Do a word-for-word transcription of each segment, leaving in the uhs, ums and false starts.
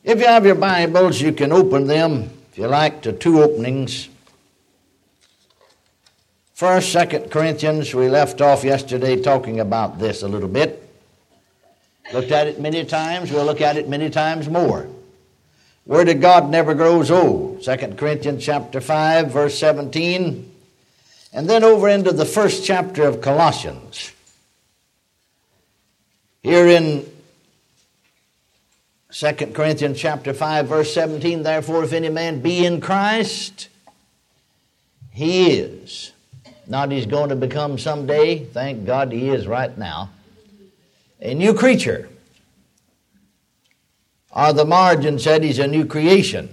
If you have your Bibles, you can open them, if you like, to two openings. First, Second Corinthians, we left off yesterday talking about this a little bit. Looked at it many times, we'll look at it many times more. Word of God never grows old. Second Corinthians chapter five, verse seventeen. And then over into the first chapter of Colossians. Here in Second Corinthians chapter five, verse seventeen, therefore if any man be in Christ, he is. Not he's going to become someday, thank God he is right now, a new creature. Or the margin said he's a new creation.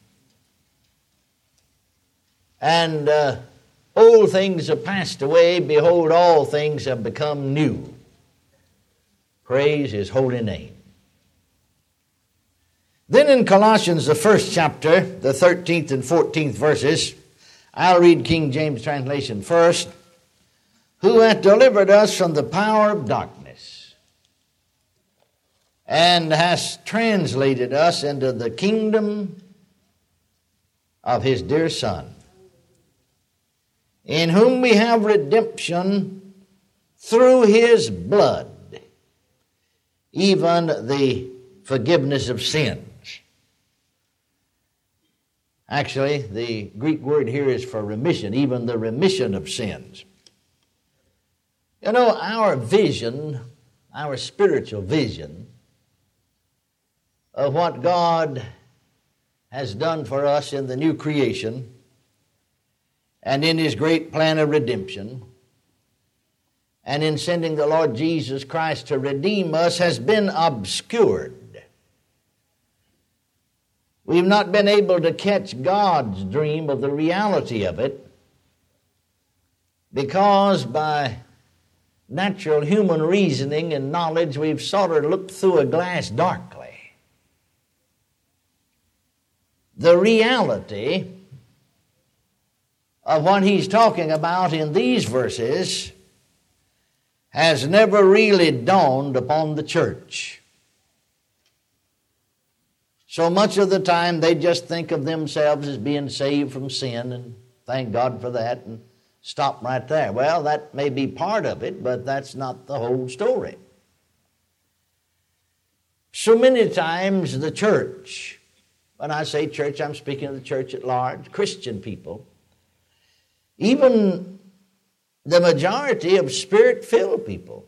And uh, old things have passed away, behold, all things have become new. Praise his holy name. Then in Colossians, the first chapter, the thirteenth and fourteenth verses, I'll read King James translation first. Who hath delivered us from the power of darkness, and has translated us into the kingdom of his dear Son, in whom we have redemption through his blood, even the forgiveness of sins. Actually, the Greek word here is for remission, even the remission of sins. You know, our vision, our spiritual vision of what God has done for us in the new creation and in his great plan of redemption and in sending the Lord Jesus Christ to redeem us has been obscured. We've not been able to catch God's dream of the reality of it because by natural human reasoning and knowledge we've sort of looked through a glass darkly. The reality of what he's talking about in these verses has never really dawned upon the church. So much of the time they just think of themselves as being saved from sin, and thank God for that, and stop right there. Well, that may be part of it, but that's not the whole story. So many times the church, when I say church, I'm speaking of the church at large, Christian people, even the majority of Spirit-filled people,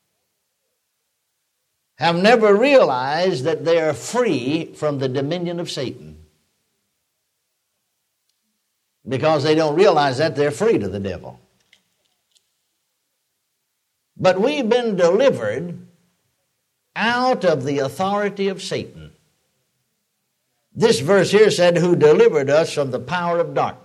have never realized that they are free from the dominion of Satan. Because they don't realize that, they're free to the devil. But we've been delivered out of the authority of Satan. This verse here said, who delivered us from the power of darkness.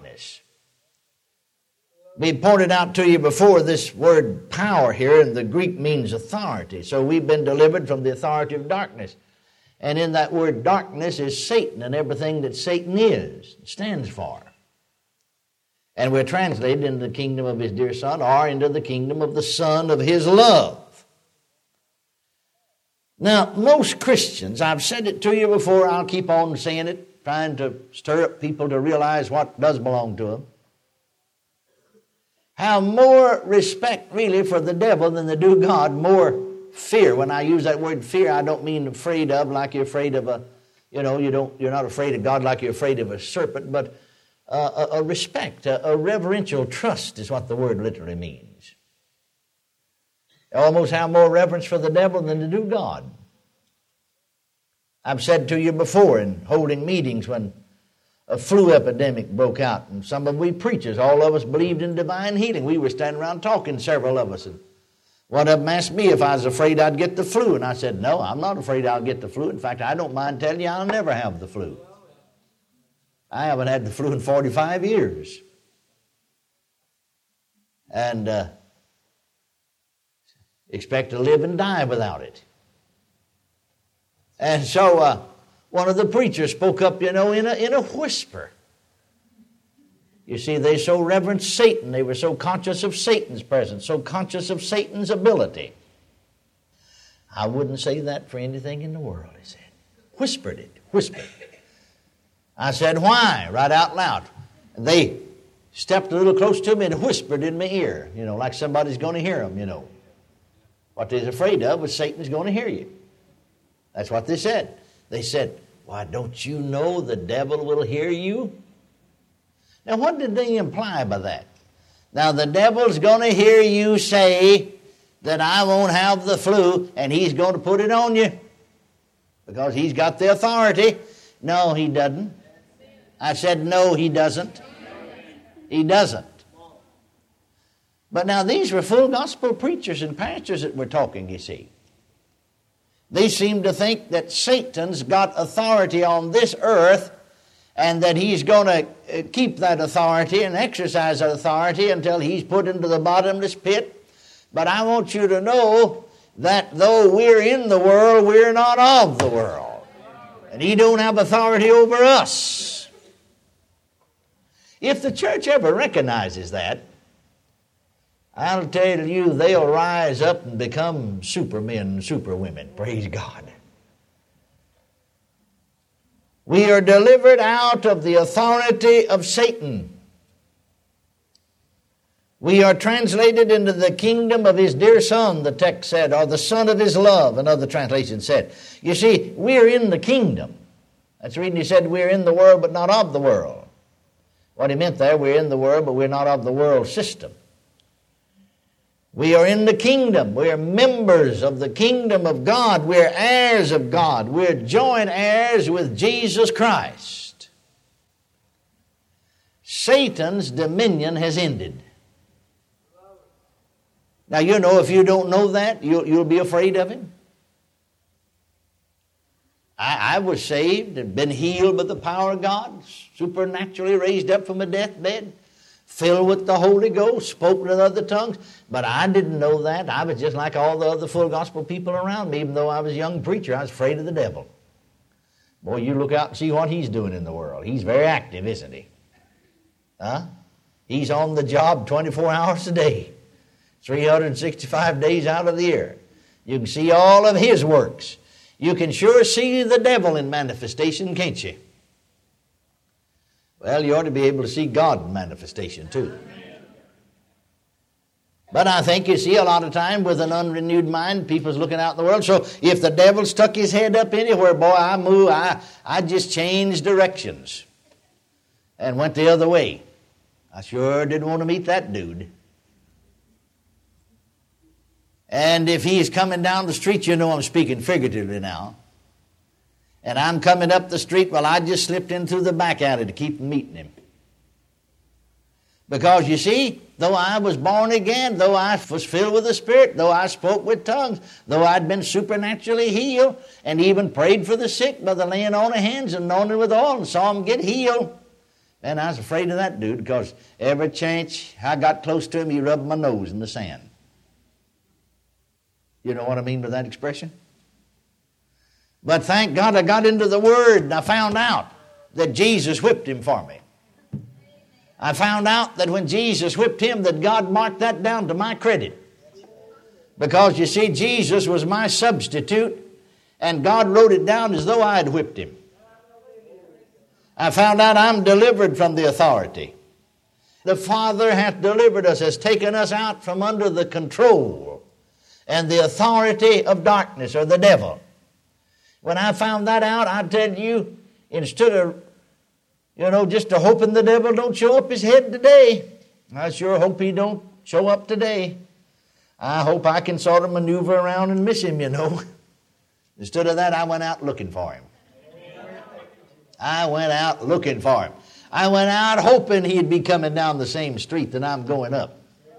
We pointed out to you before this word power here in the Greek means authority. So we've been delivered from the authority of darkness. And in that word darkness is Satan and everything that Satan is, stands for. And we're translated into the kingdom of his dear Son, or into the kingdom of the Son of his love. Now, most Christians, I've said it to you before, I'll keep on saying it, trying to stir up people to realize what does belong to them, have more respect really for the devil than they do God, more fear. When I use that word fear, I don't mean afraid of like you're afraid of a, you know, you don't, you're not afraid of God like you're afraid of a serpent, but uh, a, a respect, a, a reverential trust is what the word literally means. They almost have more reverence for the devil than they do God. I've said to you before in holding meetings when a flu epidemic broke out, and some of we preachers, all of us believed in divine healing. We were standing around talking, several of us, and one of them asked me if I was afraid I'd get the flu, and I said, no, I'm not afraid I'll get the flu. In fact, I don't mind telling you I'll never have the flu. I haven't had the flu in forty-five years. And uh, expect to live and die without it. And so uh, one of the preachers spoke up, you know, in a, in a whisper. You see, they so reverenced Satan. They were so conscious of Satan's presence, so conscious of Satan's ability. I wouldn't say that for anything in the world, he said. Whispered it, whispered. I said, why? Right out loud. And they stepped a little close to me and whispered in my ear, you know, like somebody's going to hear them, you know. What they're afraid of is Satan's going to hear you. That's what they said. They said, why, don't you know the devil will hear you? Now, what did they imply by that? Now, the devil's going to hear you say that I won't have the flu, and he's going to put it on you because he's got the authority. No, he doesn't. I said, no, he doesn't. He doesn't. But now, these were full gospel preachers and pastors that were talking, you see. They seem to think that Satan's got authority on this earth and that he's going to keep that authority and exercise that authority until he's put into the bottomless pit. But I want you to know that though we're in the world, we're not of the world. And he don't have authority over us. If the church ever recognizes that, I'll tell you, they'll rise up and become supermen and superwomen. Praise God. We are delivered out of the authority of Satan. We are translated into the kingdom of his dear Son, the text said, or the Son of his love, another translation said. You see, we're in the kingdom. That's the reason he said we're in the world but not of the world. What he meant there, we're in the world but we're not of the world system. We are in the kingdom. We're members of the kingdom of God. We're heirs of God. We're joint heirs with Jesus Christ. Satan's dominion has ended. Now, you know, if you don't know that, you'll, you'll be afraid of him. I, I was saved and been healed by the power of God, supernaturally raised up from a deathbed, filled with the Holy Ghost, spoken in other tongues. But I didn't know that. I was just like all the other full gospel people around me. Even though I was a young preacher, I was afraid of the devil. Boy, you look out and see what he's doing in the world. He's very active, isn't he? Huh? He's on the job twenty-four hours a day, three hundred sixty-five days out of the year. You can see all of his works. You can sure see the devil in manifestation, can't you? Well, you ought to be able to see God in manifestation too. But I think you see a lot of time with an unrenewed mind, people's looking out in the world. So if the devil stuck his head up anywhere, boy, I move, I, I just changed directions and went the other way. I sure didn't want to meet that dude. And if he's coming down the street, you know I'm speaking figuratively now. And I'm coming up the street, well, I just slipped in through the back alley to keep from meeting him. Because you see, though I was born again, though I was filled with the Spirit, though I spoke with tongues, though I'd been supernaturally healed, and even prayed for the sick by the laying on of hands and anointed with oil and saw them get healed, and I was afraid of that dude because every chance I got close to him, he rubbed my nose in the sand. You know what I mean by that expression? But thank God I got into the Word and I found out that Jesus whipped him for me. I found out that when Jesus whipped him, that God marked that down to my credit. Because you see, Jesus was my substitute, and God wrote it down as though I had whipped him. I found out I'm delivered from the authority. The Father hath delivered us, has taken us out from under the control and the authority of darkness or the devil. When I found that out, I tell you, instead of, you know, just a hoping the devil don't show up his head today, I sure hope he don't show up today. I hope I can sort of maneuver around and miss him, you know. Instead of that, I went out looking for him. I went out looking for him. I went out hoping he'd be coming down the same street that I'm going up.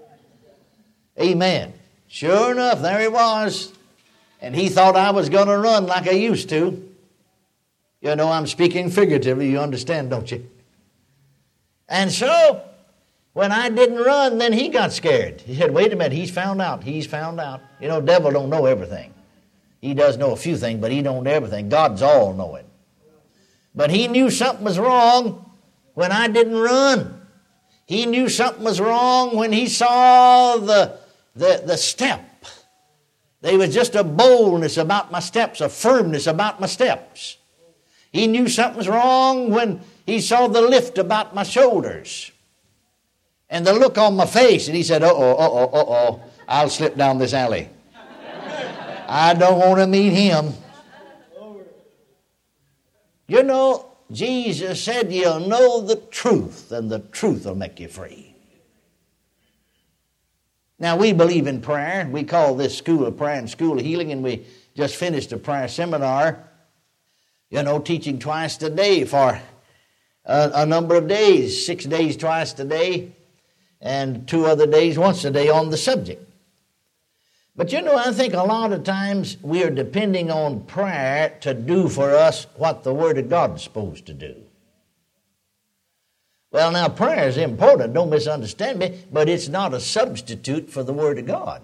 Amen. Sure enough, there he was. And he thought I was going to run like I used to. You know, I'm speaking figuratively, you understand, don't you? And so, when I didn't run, then he got scared. He said, wait a minute, he's found out, he's found out. You know, devil don't know everything. He does know a few things, but he don't know everything. God's all-knowing. But he knew something was wrong when I didn't run. He knew something was wrong when he saw the, the, the step. There was just a boldness about my steps, a firmness about my steps. He knew something was wrong when he saw the lift about my shoulders and the look on my face. And he said, uh-oh, uh-oh, uh-oh, I'll slip down this alley. I don't want to meet him. You know, Jesus said, you'll know the truth, and the truth will make you free. Now, we believe in prayer. We call this School of Prayer and School of Healing, and we just finished a prayer seminar, you know, teaching twice a day for a, a number of days, six days twice a day, and two other days once a day on the subject. But you know, I think a lot of times we are depending on prayer to do for us what the Word of God is supposed to do. Well, now, prayer is important, don't misunderstand me, but it's not a substitute for the Word of God.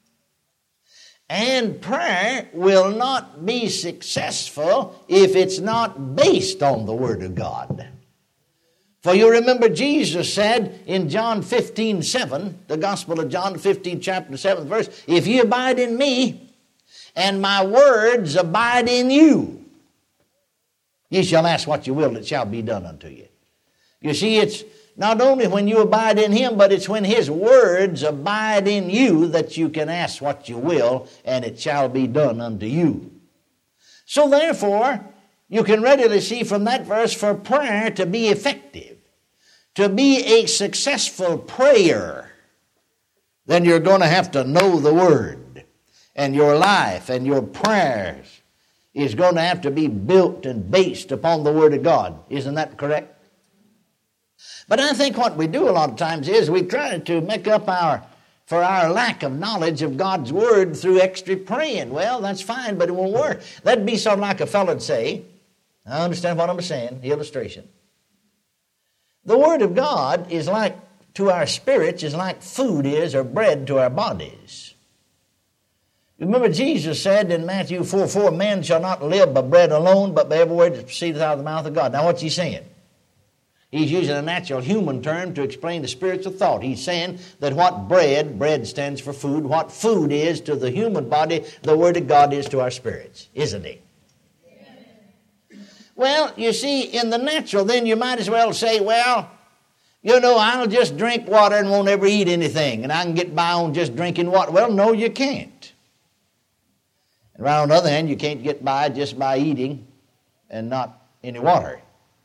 And prayer will not be successful if it's not based on the Word of God. For you remember Jesus said in John fifteen seven, the Gospel of John fifteen, chapter seventh verse, if you abide in me, and my words abide in you, ye shall ask what you will, it shall be done unto you. You see, it's not only when you abide in him, but it's when his words abide in you that you can ask what you will, and it shall be done unto you. So therefore, you can readily see from that verse, for prayer to be effective, to be a successful prayer, then you're going to have to know the Word. And your life and your prayers is going to have to be built and based upon the Word of God. Isn't that correct? But I think what we do a lot of times is we try to make up our for our lack of knowledge of God's Word through extra praying. Well, that's fine, but it won't work. That'd be sort of like a fellow'd say, I understand what I'm saying, the illustration. The Word of God is like, to our spirits, is like food is or bread to our bodies. Remember Jesus said in Matthew four four, man shall not live by bread alone, but by every word that proceedeth out of the mouth of God. Now what's he saying? He's using a natural human term to explain the spiritual thought. He's saying that what bread, bread stands for food, what food is to the human body, the Word of God is to our spirits, isn't he? Well, you see, in the natural, then you might as well say, well, you know, I'll just drink water and won't ever eat anything, and I can get by on just drinking water. Well, no, you can't. And right on the other hand, you can't get by just by eating and not any water.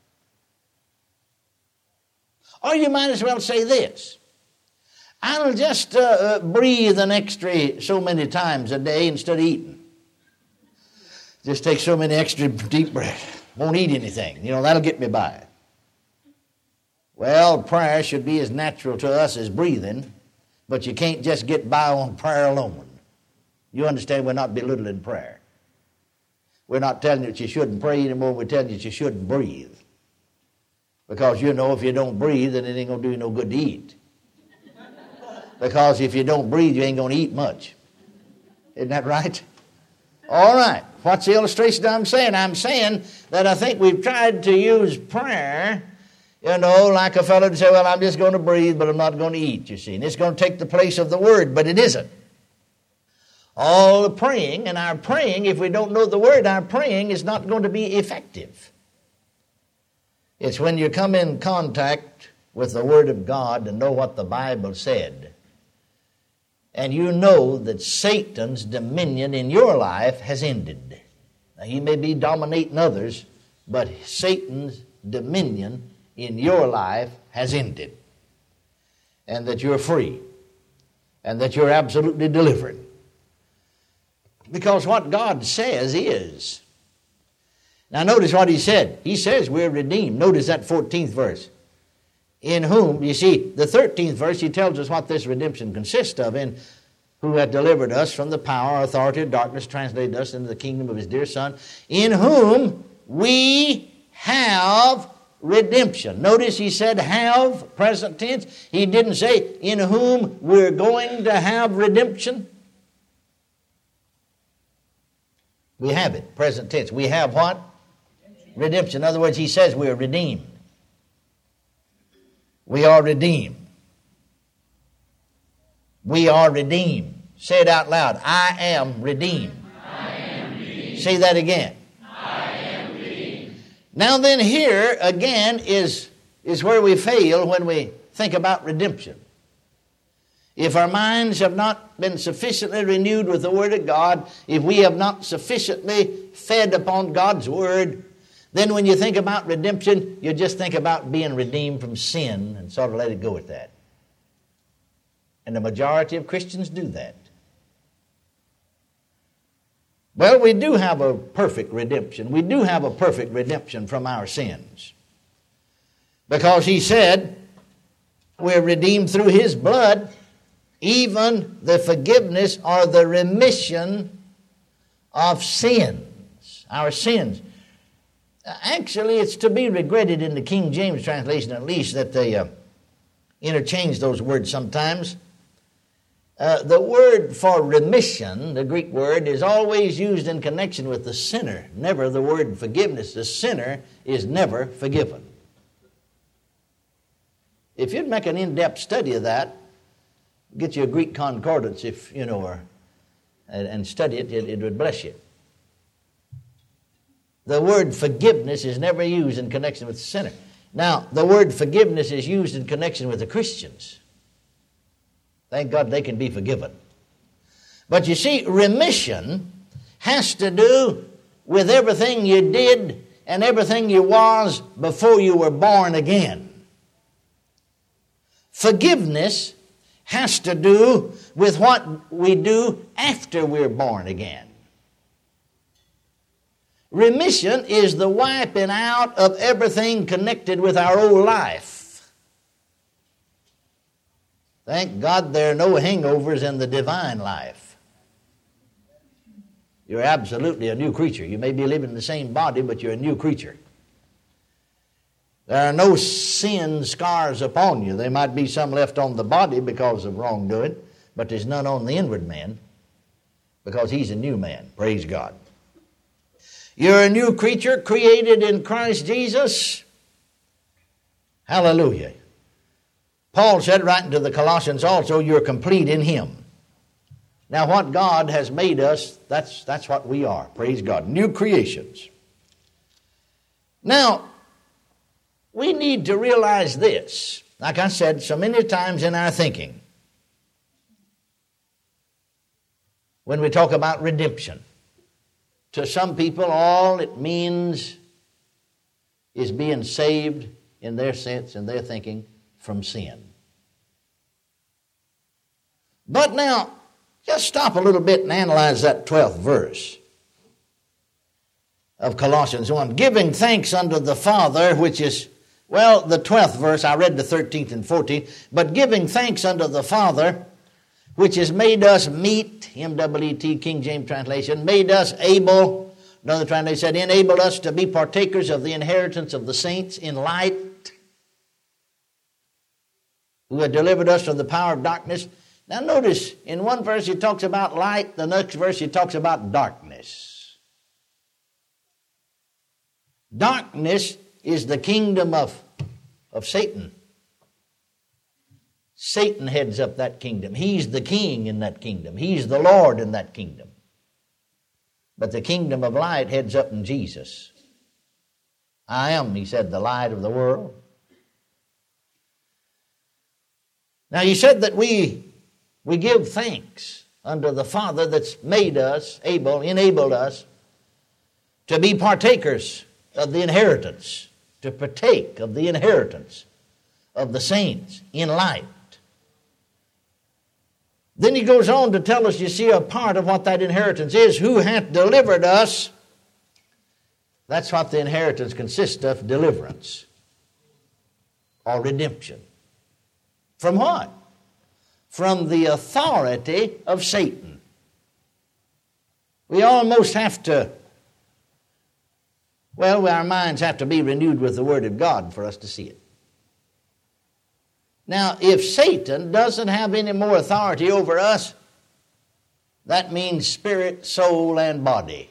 Or you might as well say this, I'll just uh, breathe an extra so many times a day instead of eating. Just take so many extra deep breaths. Won't eat anything. You know, that'll get me by. Well, prayer should be as natural to us as breathing, but you can't just get by on prayer alone. You understand, we're not belittling prayer. We're not telling you that you shouldn't pray anymore. We're telling you that you shouldn't breathe. Because, you know, if you don't breathe, then it ain't going to do you no good to eat. Because if you don't breathe, you ain't going to eat much. Isn't that right? All right. What's the illustration I'm saying? I'm saying that I think we've tried to use prayer, you know, like a fellow to say, well, I'm just going to breathe, but I'm not going to eat, you see. And it's going to take the place of the Word, but it isn't. All the praying, and our praying, if we don't know the Word, our praying is not going to be effective. It's when you come in contact with the Word of God and know what the Bible said, and you know that Satan's dominion in your life has ended. Now, he may be dominating others, but Satan's dominion in your life has ended. And that you're free. And that you're absolutely delivered. Because what God says is. Now notice what he said. He says we're redeemed. Notice that fourteenth verse. In whom, you see, the thirteenth verse, he tells us what this redemption consists of. In who hath delivered us from the power, authority of darkness, translated us into the kingdom of his dear Son, in whom we have redemption. Notice he said have, present tense. He didn't say in whom we're going to have redemption. We have it, present tense. We have what? Redemption. In other words, he says we are redeemed. We are redeemed. We are redeemed. Say it out loud. I am redeemed. I am redeemed. Say that again. I am redeemed. Now then, here again is, is where we fail when we think about redemption. If our minds have not been sufficiently renewed with the Word of God, if we have not sufficiently fed upon God's Word, then when you think about redemption, you just think about being redeemed from sin and sort of let it go at that. And the majority of Christians do that. Well, we do have a perfect redemption. We do have a perfect redemption from our sins. Because he said, we're redeemed through his blood, even the forgiveness or the remission of sins, our sins. Actually, it's to be regretted in the King James translation at least that they uh, interchange those words sometimes. Uh, the word for remission, the Greek word, is always used in connection with the sinner, never the word forgiveness. The sinner is never forgiven. If you'd make an in-depth study of that, get you a Greek concordance, if you know, or, and, and study it, it, it would bless you. The word forgiveness is never used in connection with the sinner. Now, the word forgiveness is used in connection with the Christians. Thank God they can be forgiven. But you see, remission has to do with everything you did and everything you was before you were born again. Forgiveness has to do with what we do after we're born again. Remission is the wiping out of everything connected with our old life. Thank God there are no hangovers in the divine life. You're absolutely a new creature. You may be living in the same body, but you're a new creature. There are no sin scars upon you. There might be some left on the body because of wrongdoing, but there's none on the inward man because he's a new man. Praise God. You're a new creature created in Christ Jesus. Hallelujah. Paul said right into the Colossians also, you're complete in him. Now what God has made us, that's, that's what we are. Praise God. New creations. Now, we need to realize this, like I said so many times in our thinking, when we talk about redemption. To some people, all it means is being saved in their sense and their thinking from sin. But now, just stop a little bit and analyze that twelfth verse of Colossians one. Giving thanks unto the Father, which is, well, the twelfth verse, I read the thirteenth and fourteenth, but giving thanks unto the Father, which has made us meet, M W E T, King James translation, made us able, another translation said, enabled us to be partakers of the inheritance of the saints in light, who had delivered us from the power of darkness. Now notice, in one verse he talks about light, the next verse he talks about darkness. Darkness is the kingdom of, of Satan. Satan heads up that kingdom. He's the king in that kingdom. He's the Lord in that kingdom. But the kingdom of light heads up in Jesus. I am, he said, the light of the world. Now he said that we, we give thanks unto the Father that's made us able, enabled us to be partakers of the inheritance, to partake of the inheritance of the saints in light. Then he goes on to tell us, you see, a part of what that inheritance is. Who hath delivered us? That's what the inheritance consists of, deliverance or redemption. From what? From the authority of Satan. We almost have to, well, our minds have to be renewed with the Word of God for us to see it. Now, if Satan doesn't have any more authority over us, that means spirit, soul, and body.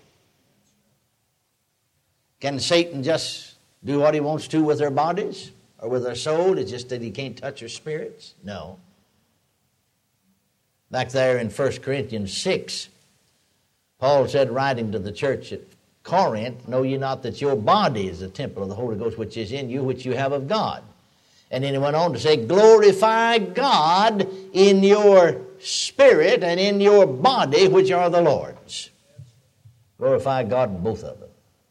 Can Satan just do what he wants to with our bodies or with our soul? It's just that he can't touch our spirits? No. Back there in First Corinthians six, Paul said, writing to the church at Corinth, know ye not that your body is the temple of the Holy Ghost which is in you, which you have of God. And then he went on to say, glorify God in your spirit and in your body, which are the Lord's. Glorify God in both of them.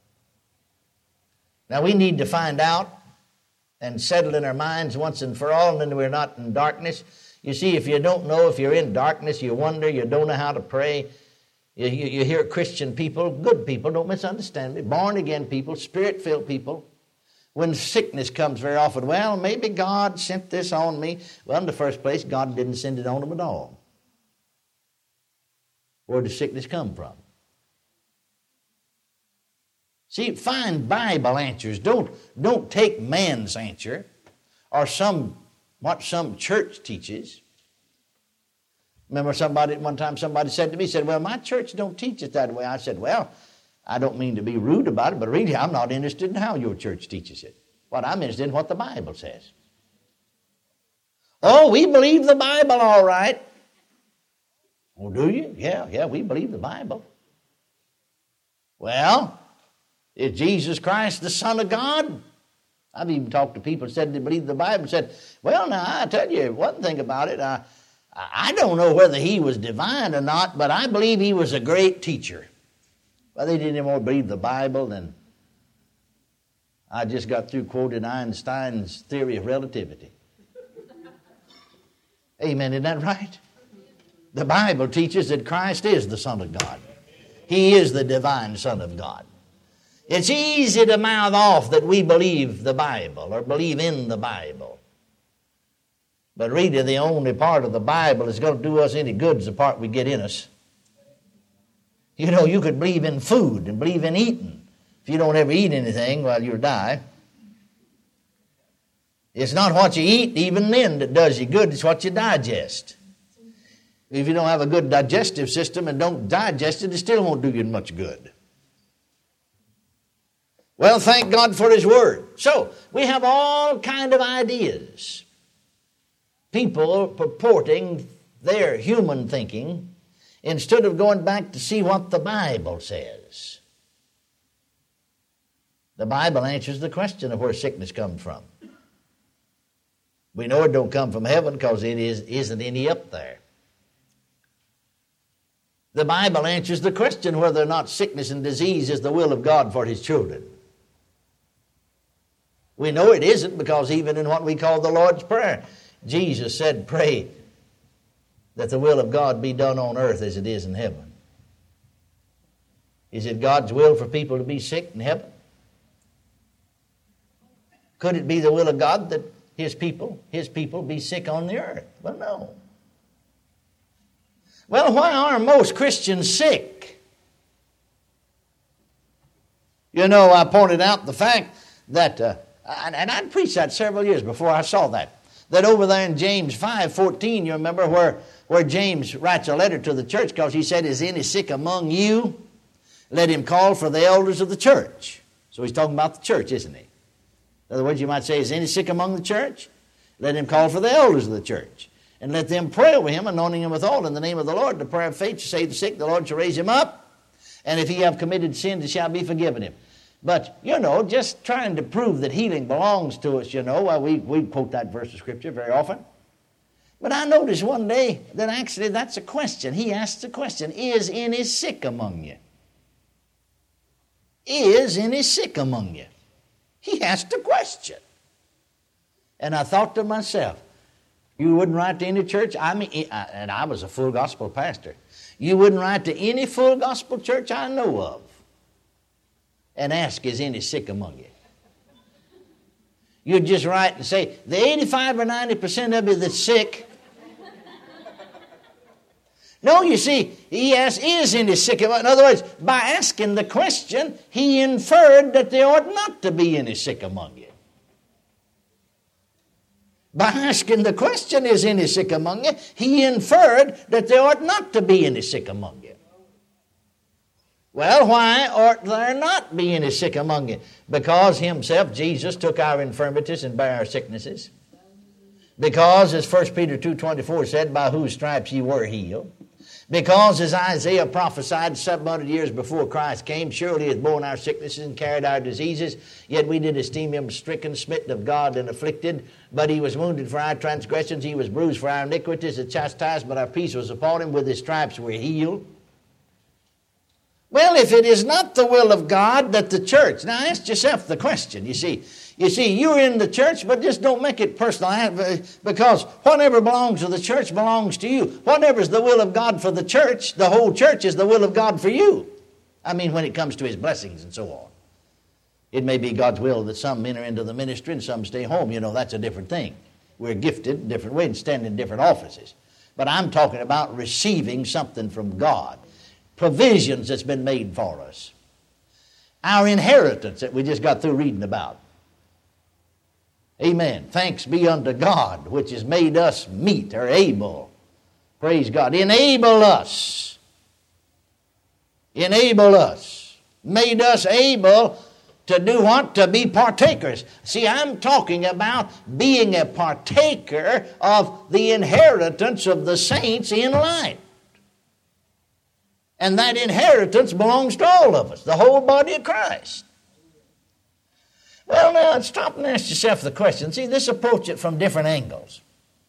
Now we need to find out and settle in our minds once and for all, and then we're not in darkness. You see, if you don't know, if you're in darkness, you wonder, you don't know how to pray. You, you, you hear Christian people, good people, don't misunderstand me, born-again people, spirit-filled people. When sickness comes very often, well, maybe God sent this on me. Well, in the first place, God didn't send it on them at all. Where does sickness come from? See, find Bible answers. Don't, don't take man's answer or some what some church teaches. Remember somebody, one time somebody said to me, said, well, my church don't teach it that way. I said, well, I don't mean to be rude about it, but really I'm not interested in how your church teaches it. What I'm interested in what the Bible says. Oh, we believe the Bible all right. Oh, do you? Yeah, yeah, we believe the Bible. Well, is Jesus Christ the Son of God? I've even talked to people who said they believe the Bible and said, well, now, I tell you one thing about it. I, I don't know whether he was divine or not, but I believe he was a great teacher. Well, they didn't even more believe the Bible than I just got through quoting Einstein's theory of relativity. Amen, isn't that right? The Bible teaches that Christ is the Son of God. He is the divine Son of God. It's easy to mouth off that we believe the Bible or believe in the Bible. But really the only part of the Bible that's going to do us any good is the part we get in us. You know, you could believe in food and believe in eating. If you don't ever eat anything while you die, it's not what you eat even then that does you good, it's what you digest. If you don't have a good digestive system and don't digest it, it still won't do you much good. Well, thank God for His Word. So, we have all kind of ideas. People purporting their human thinking instead of going back to see what the Bible says. The Bible answers the question of where sickness comes from. We know it don't come from heaven because it is, isn't any up there. The Bible answers the question whether or not sickness and disease is the will of God for His children. We know it isn't because even in what we call the Lord's Prayer, Jesus said, pray that the will of God be done on earth as it is in heaven. Is it God's will for people to be sick in heaven? Could it be the will of God that His people, His people be sick on the earth? Well, no. Well, why are most Christians sick? You know, I pointed out the fact that, uh, and I'd preached that several years before I saw that, that over there in James five fourteen, you remember where, where James writes a letter to the church because he said, is any sick among you? Let him call for the elders of the church. So he's talking about the church, isn't he? In other words, you might say, is any sick among the church? Let him call for the elders of the church. And let them pray over him, anointing him with oil in the name of the Lord. The prayer of faith to save the sick, the Lord shall raise him up. And if he have committed sin, it shall be forgiven him. But, you know, just trying to prove that healing belongs to us, you know, well, we, we quote that verse of Scripture very often. But I noticed one day that actually that's a question. He asks a question, is any sick among you? Is any sick among you? He asked a question. And I thought to myself, you wouldn't write to any church? I mean, and I was a full gospel pastor. You wouldn't write to any full gospel church I know of and ask, is any sick among you? You'd just write and say, the eighty-five or ninety percent of you that's sick. No, you see, he asked, is any sick among you? In other words, by asking the question, he inferred that there ought not to be any sick among you. By asking the question, is any sick among you, he inferred that there ought not to be any sick among you. Well, why ought there not be any sick among you? Because himself, Jesus, took our infirmities and bare our sicknesses. Because, as First Peter two twenty-four said, by whose stripes ye were healed. Because as Isaiah prophesied seven hundred years before Christ came, surely he hath borne our sicknesses and carried our diseases, yet we did esteem him stricken, smitten of God, and afflicted. But he was wounded for our transgressions, he was bruised for our iniquities, the chastisement of our peace was upon him, with his stripes we're healed. Well, if it is not the will of God that the church, now ask yourself the question, you see. You see, you're in the church, but just don't make it personal, because whatever belongs to the church belongs to you. Whatever is the will of God for the church, the whole church is the will of God for you. I mean, when it comes to his blessings and so on. It may be God's will that some enter into the ministry and some stay home. You know, that's a different thing. We're gifted in different ways and stand in different offices. But I'm talking about receiving something from God. Provisions that's been made for us. Our inheritance that we just got through reading about. Amen. Thanks be unto God, which has made us meet or able. Praise God. Enable us. Enable us. Made us able to do what? To be partakers. See, I'm talking about being a partaker of the inheritance of the saints in light. And that inheritance belongs to all of us, the whole body of Christ. Well, now, stop and ask yourself the question. See, this approach it from different angles.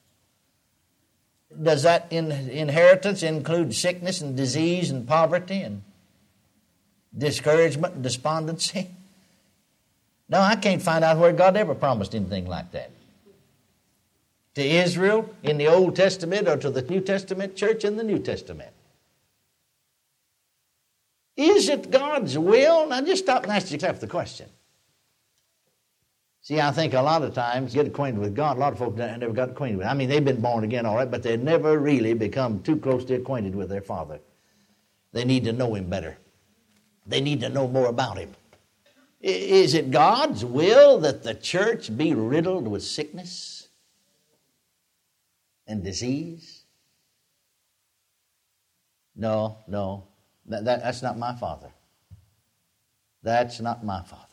Does that in, inheritance include sickness and disease and poverty and discouragement and despondency? No, I can't find out where God ever promised anything like that. To Israel in the Old Testament or to the New Testament church in the New Testament. Is it God's will? Now just stop and ask yourself the question. See, I think a lot of times get acquainted with God. A lot of folks never got acquainted with Him. I mean, they've been born again, all right, but they never really become too closely acquainted with their Father. They need to know Him better. They need to know more about Him. Is it God's will that the church be riddled with sickness and disease? No, no. That, that, that's not my Father. That's not my Father.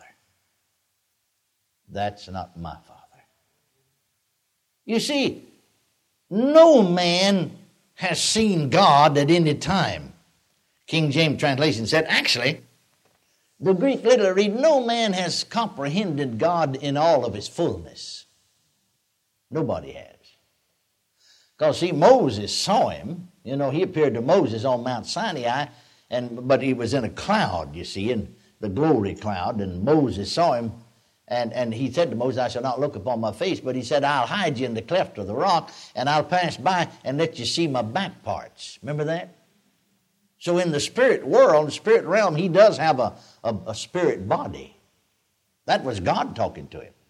That's not my Father. You see, no man has seen God at any time. King James translation said, actually, the Greek literally read, no man has comprehended God in all of His fullness. Nobody has. Because, see, Moses saw Him. You know, He appeared to Moses on Mount Sinai, and but He was in a cloud, you see, in the glory cloud, and Moses saw Him. And, and he said to Moses, I shall not look upon my face, but he said, I'll hide you in the cleft of the rock, and I'll pass by and let you see my back parts. Remember that? So in the spirit world, the spirit realm, he does have a, a, a spirit body. That was God talking to him.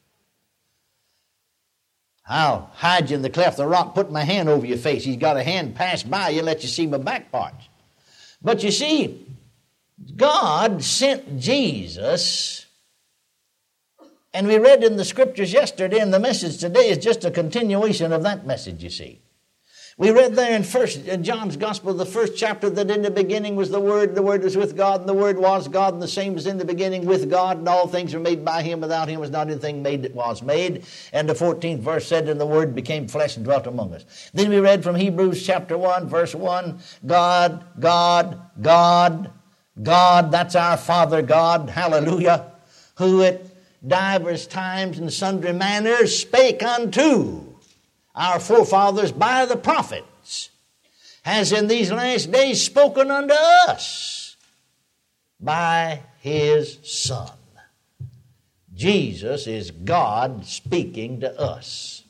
I'll hide you in the cleft of the rock, put my hand over your face. He's got a hand pass by you, let you see my back parts. But you see, God sent Jesus. And we read in the scriptures yesterday, and the message today is just a continuation of that message, you see. We read there in first in John's Gospel, the first chapter, that in the beginning was the Word, the Word was with God, and the Word was God, and the same was in the beginning with God, and all things were made by Him. Without Him was not anything made that was made. And the fourteenth verse said, and the Word became flesh and dwelt among us. Then we read from Hebrews chapter one, verse one, God, God, God, God, that's our Father God, hallelujah, who at divers times and sundry manners spake unto our forefathers by the prophets, has in these last days spoken unto us by His Son. Jesus is God speaking to us.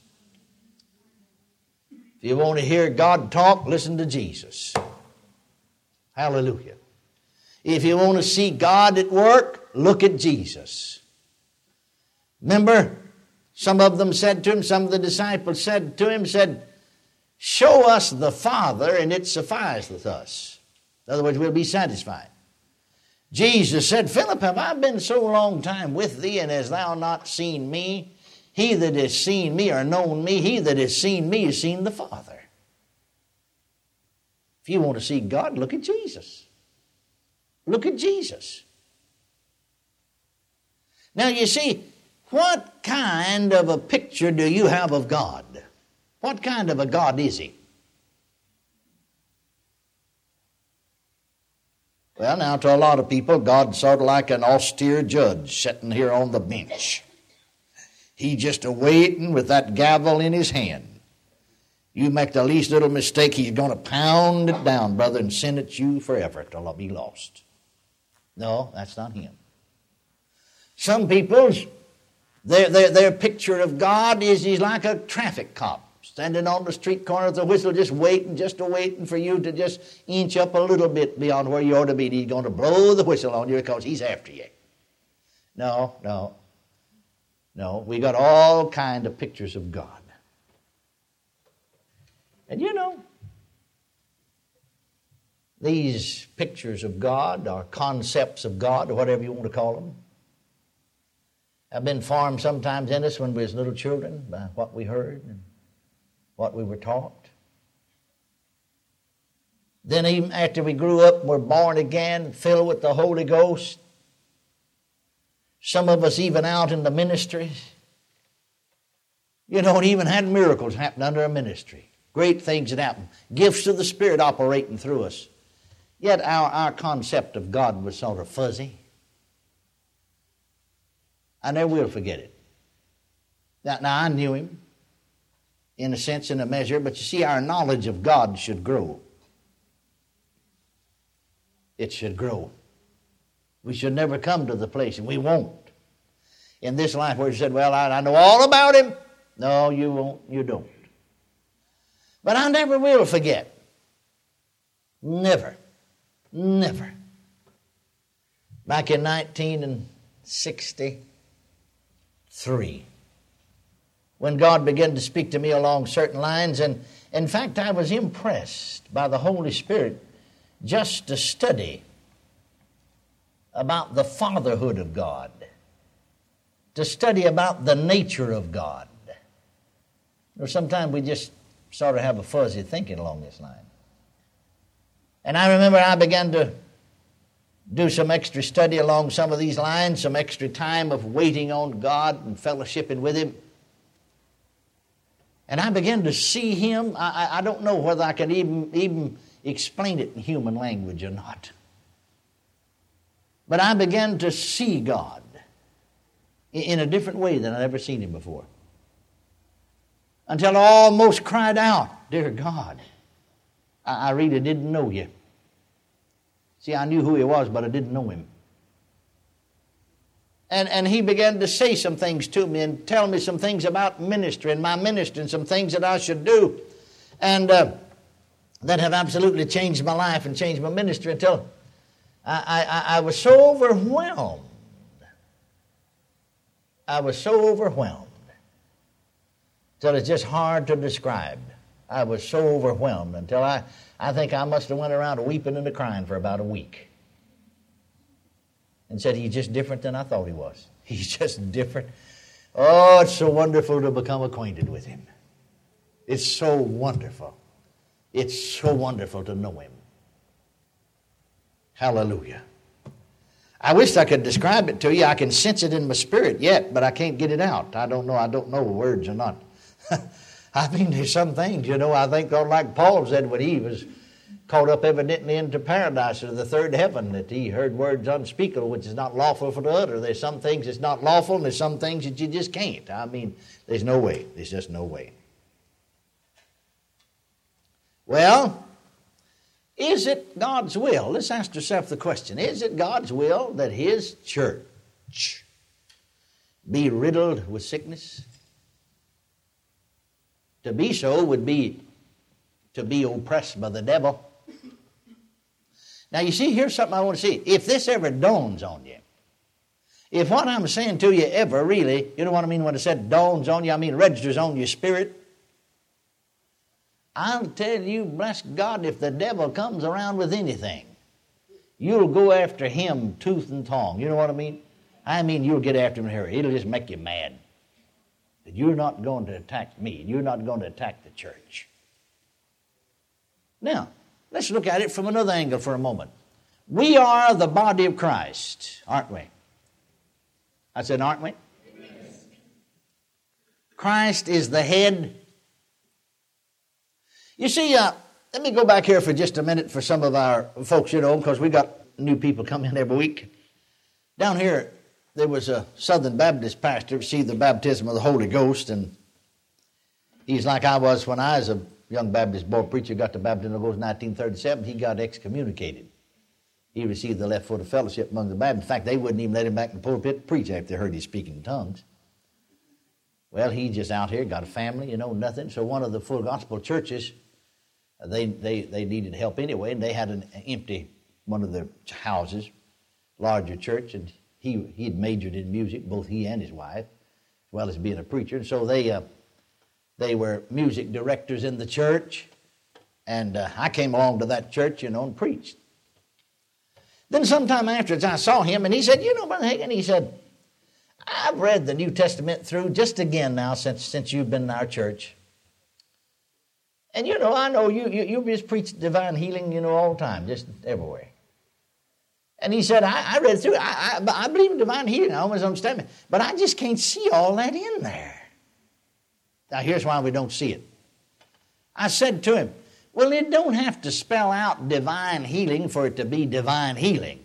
If you want to hear God talk, listen to Jesus. Hallelujah. If you want to see God at work, look at Jesus. Remember, some of them said to him, some of the disciples said to him, said, show us the Father and it sufficeth us. In other words, we'll be satisfied. Jesus said, Philip, have I been so long time with thee, and hast thou not seen me? He that has seen me or known me, he that has seen me has seen the Father. If you want to see God, look at Jesus. Look at Jesus. Now you see, what kind of a picture do you have of God? What kind of a God is He? Well, now, to a lot of people, God's sort of like an austere judge sitting here on the bench. He just a-waiting with that gavel in his hand. You make the least little mistake, he's going to pound it down, brother, and sentence you forever till I'll be lost. No, that's not him. Some people's, their, their, their picture of God is he's like a traffic cop, standing on the street corner with a whistle, just waiting, just waiting for you to just inch up a little bit beyond where you ought to be. He's going to blow the whistle on you because he's after you. No, no, no. We got all kind of pictures of God. And you know, these pictures of God, or concepts of God, or whatever you want to call them, have been formed sometimes in us when we was little children by what we heard and what we were taught. Then even after we grew up and were born again, filled with the Holy Ghost, some of us even out in the ministries, you know, and even had miracles happen under a ministry. Great things that happen. Gifts of the Spirit operating through us. Yet our, our concept of God was sort of fuzzy. I never will forget it. Now, now, I knew him, in a sense, in a measure, but you see, our knowledge of God should grow. It should grow. We should never come to the place, and we won't, in this life where you said, well, I, I know all about him. No, you won't, you don't. But I never will forget. Never. Never. Back in nineteen sixty-three, when God began to speak to me along certain lines, and in fact I was impressed by the Holy Spirit just to study about the fatherhood of God, to study about the nature of God. You know, sometimes we just sort of have a fuzzy thinking along this line. And I remember I began to do some extra study along some of these lines, some extra time of waiting on God and fellowshipping with him. And I began to see him. I, I, I don't know whether I can even, even explain it in human language or not. But I began to see God in, in a different way than I'd ever seen him before. Until I almost cried out, dear God, I, I really didn't know you. See, I knew who he was, but I didn't know him. And, and he began to say some things to me and tell me some things about ministry and my ministry and some things that I should do. And uh, that have absolutely changed my life and changed my ministry until I, I, I was so overwhelmed. I was so overwhelmed till it's just hard to describe. I was so overwhelmed until I, I think I must have went around weeping and crying for about a week. And said, he's just different than I thought he was. He's just different. Oh, it's so wonderful to become acquainted with him. It's so wonderful. It's so wonderful to know him. Hallelujah. I wish I could describe it to you. I can sense it in my spirit yet, but I can't get it out. I don't know. I don't know words or not. I mean, there's some things, you know, I think like Paul said when he was caught up evidently into paradise or the third heaven, that he heard words unspeakable which is not lawful for to utter. There's some things that's not lawful and there's some things that you just can't. I mean, there's no way. There's just no way. Well, is it God's will? Let's ask yourself the question. Is it God's will that his church be riddled with sickness? To be so would be to be oppressed by the devil. Now, you see, here's something I want to see. If this ever dawns on you, if what I'm saying to you ever really, you know what I mean when I said dawns on you, I mean registers on your spirit. I'll tell you, bless God, if the devil comes around with anything, you'll go after him tooth and tongue. You know what I mean? I mean, you'll get after him in a hurry. It'll just make you mad. That you're not going to attack me. You're not going to attack the church. Now, let's look at it from another angle for a moment. We are the body of Christ, aren't we? I said, aren't we? Yes. Christ is the head. You see, uh, let me go back here for just a minute for some of our folks, you know, because we got new people come in every week. Down here, there was a Southern Baptist pastor who received the baptism of the Holy Ghost, and he's like I was when I was a young Baptist boy preacher, got the baptism of the Holy Ghost in nineteen thirty-seven. He got excommunicated. He received the left foot of fellowship among the Baptists. In fact, they wouldn't even let him back in the pulpit to preach after they heard he speaking in tongues. Well, he's just out here, got a family, you know, nothing. So one of the full gospel churches, they they they needed help anyway, and they had an empty one of their houses, larger church, and he he had majored in music, both he and his wife, as well as being a preacher. And so they uh, they were music directors in the church, and uh, I came along to that church, you know, and preached. Then sometime afterwards, I saw him, and he said, "You know, Brother Hagin," he said, "I've read the New Testament through just again now since since you've been in our church. And, you know, I know you, you, you just preach divine healing, you know, all the time, just everywhere." And he said, I, I read through it. I, I, I believe in divine healing. I almost understand it. But I just can't see all that in there. Now, here's why we don't see it. I said to him, well, it don't have to spell out divine healing for it to be divine healing.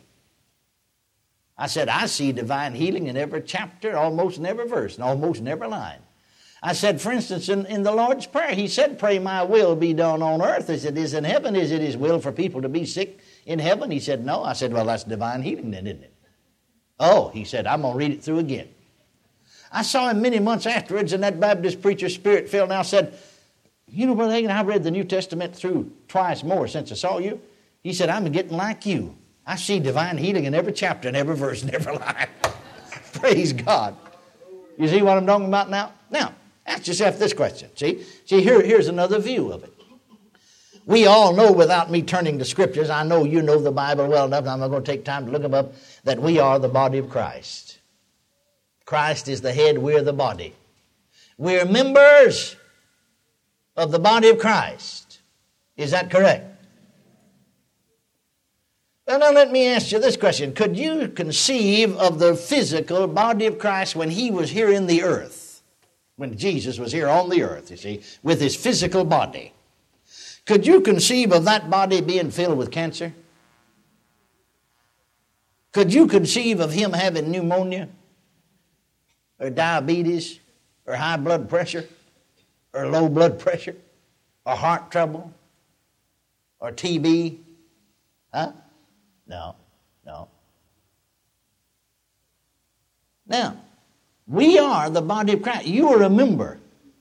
I said, I see divine healing in every chapter, almost in every verse, and almost in every line. I said, for instance, in, in the Lord's Prayer, he said, pray my will be done on earth as it is in heaven. Is it his will for people to be sick in heaven? He said, no. I said, well, that's divine healing then, isn't it? Oh, he said, I'm going to read it through again. I saw him many months afterwards, and that Baptist preacher, spirit-filled, now said, you know, Brother Hagin, I've read the New Testament through twice more since I saw you. He said, I'm getting like you. I see divine healing in every chapter, and every verse, and every line. Praise God. You see what I'm talking about now? Now, ask yourself this question. See, see here, here's another view of it. We all know, without me turning to scriptures, I know you know the Bible well enough, and I'm not going to take time to look them up, that we are the body of Christ. Christ is the head, we're the body. We're members of the body of Christ. Is that correct? Well, now let me ask you this question. Could you conceive of the physical body of Christ when he was here in the earth? When Jesus was here on the earth, you see, with his physical body. Could you conceive of that body being filled with cancer? Could you conceive of him having pneumonia? Or diabetes? Or high blood pressure? Or low blood pressure? Or heart trouble? Or T B? Huh? No, no. Now, we are the body of Christ. You are a member.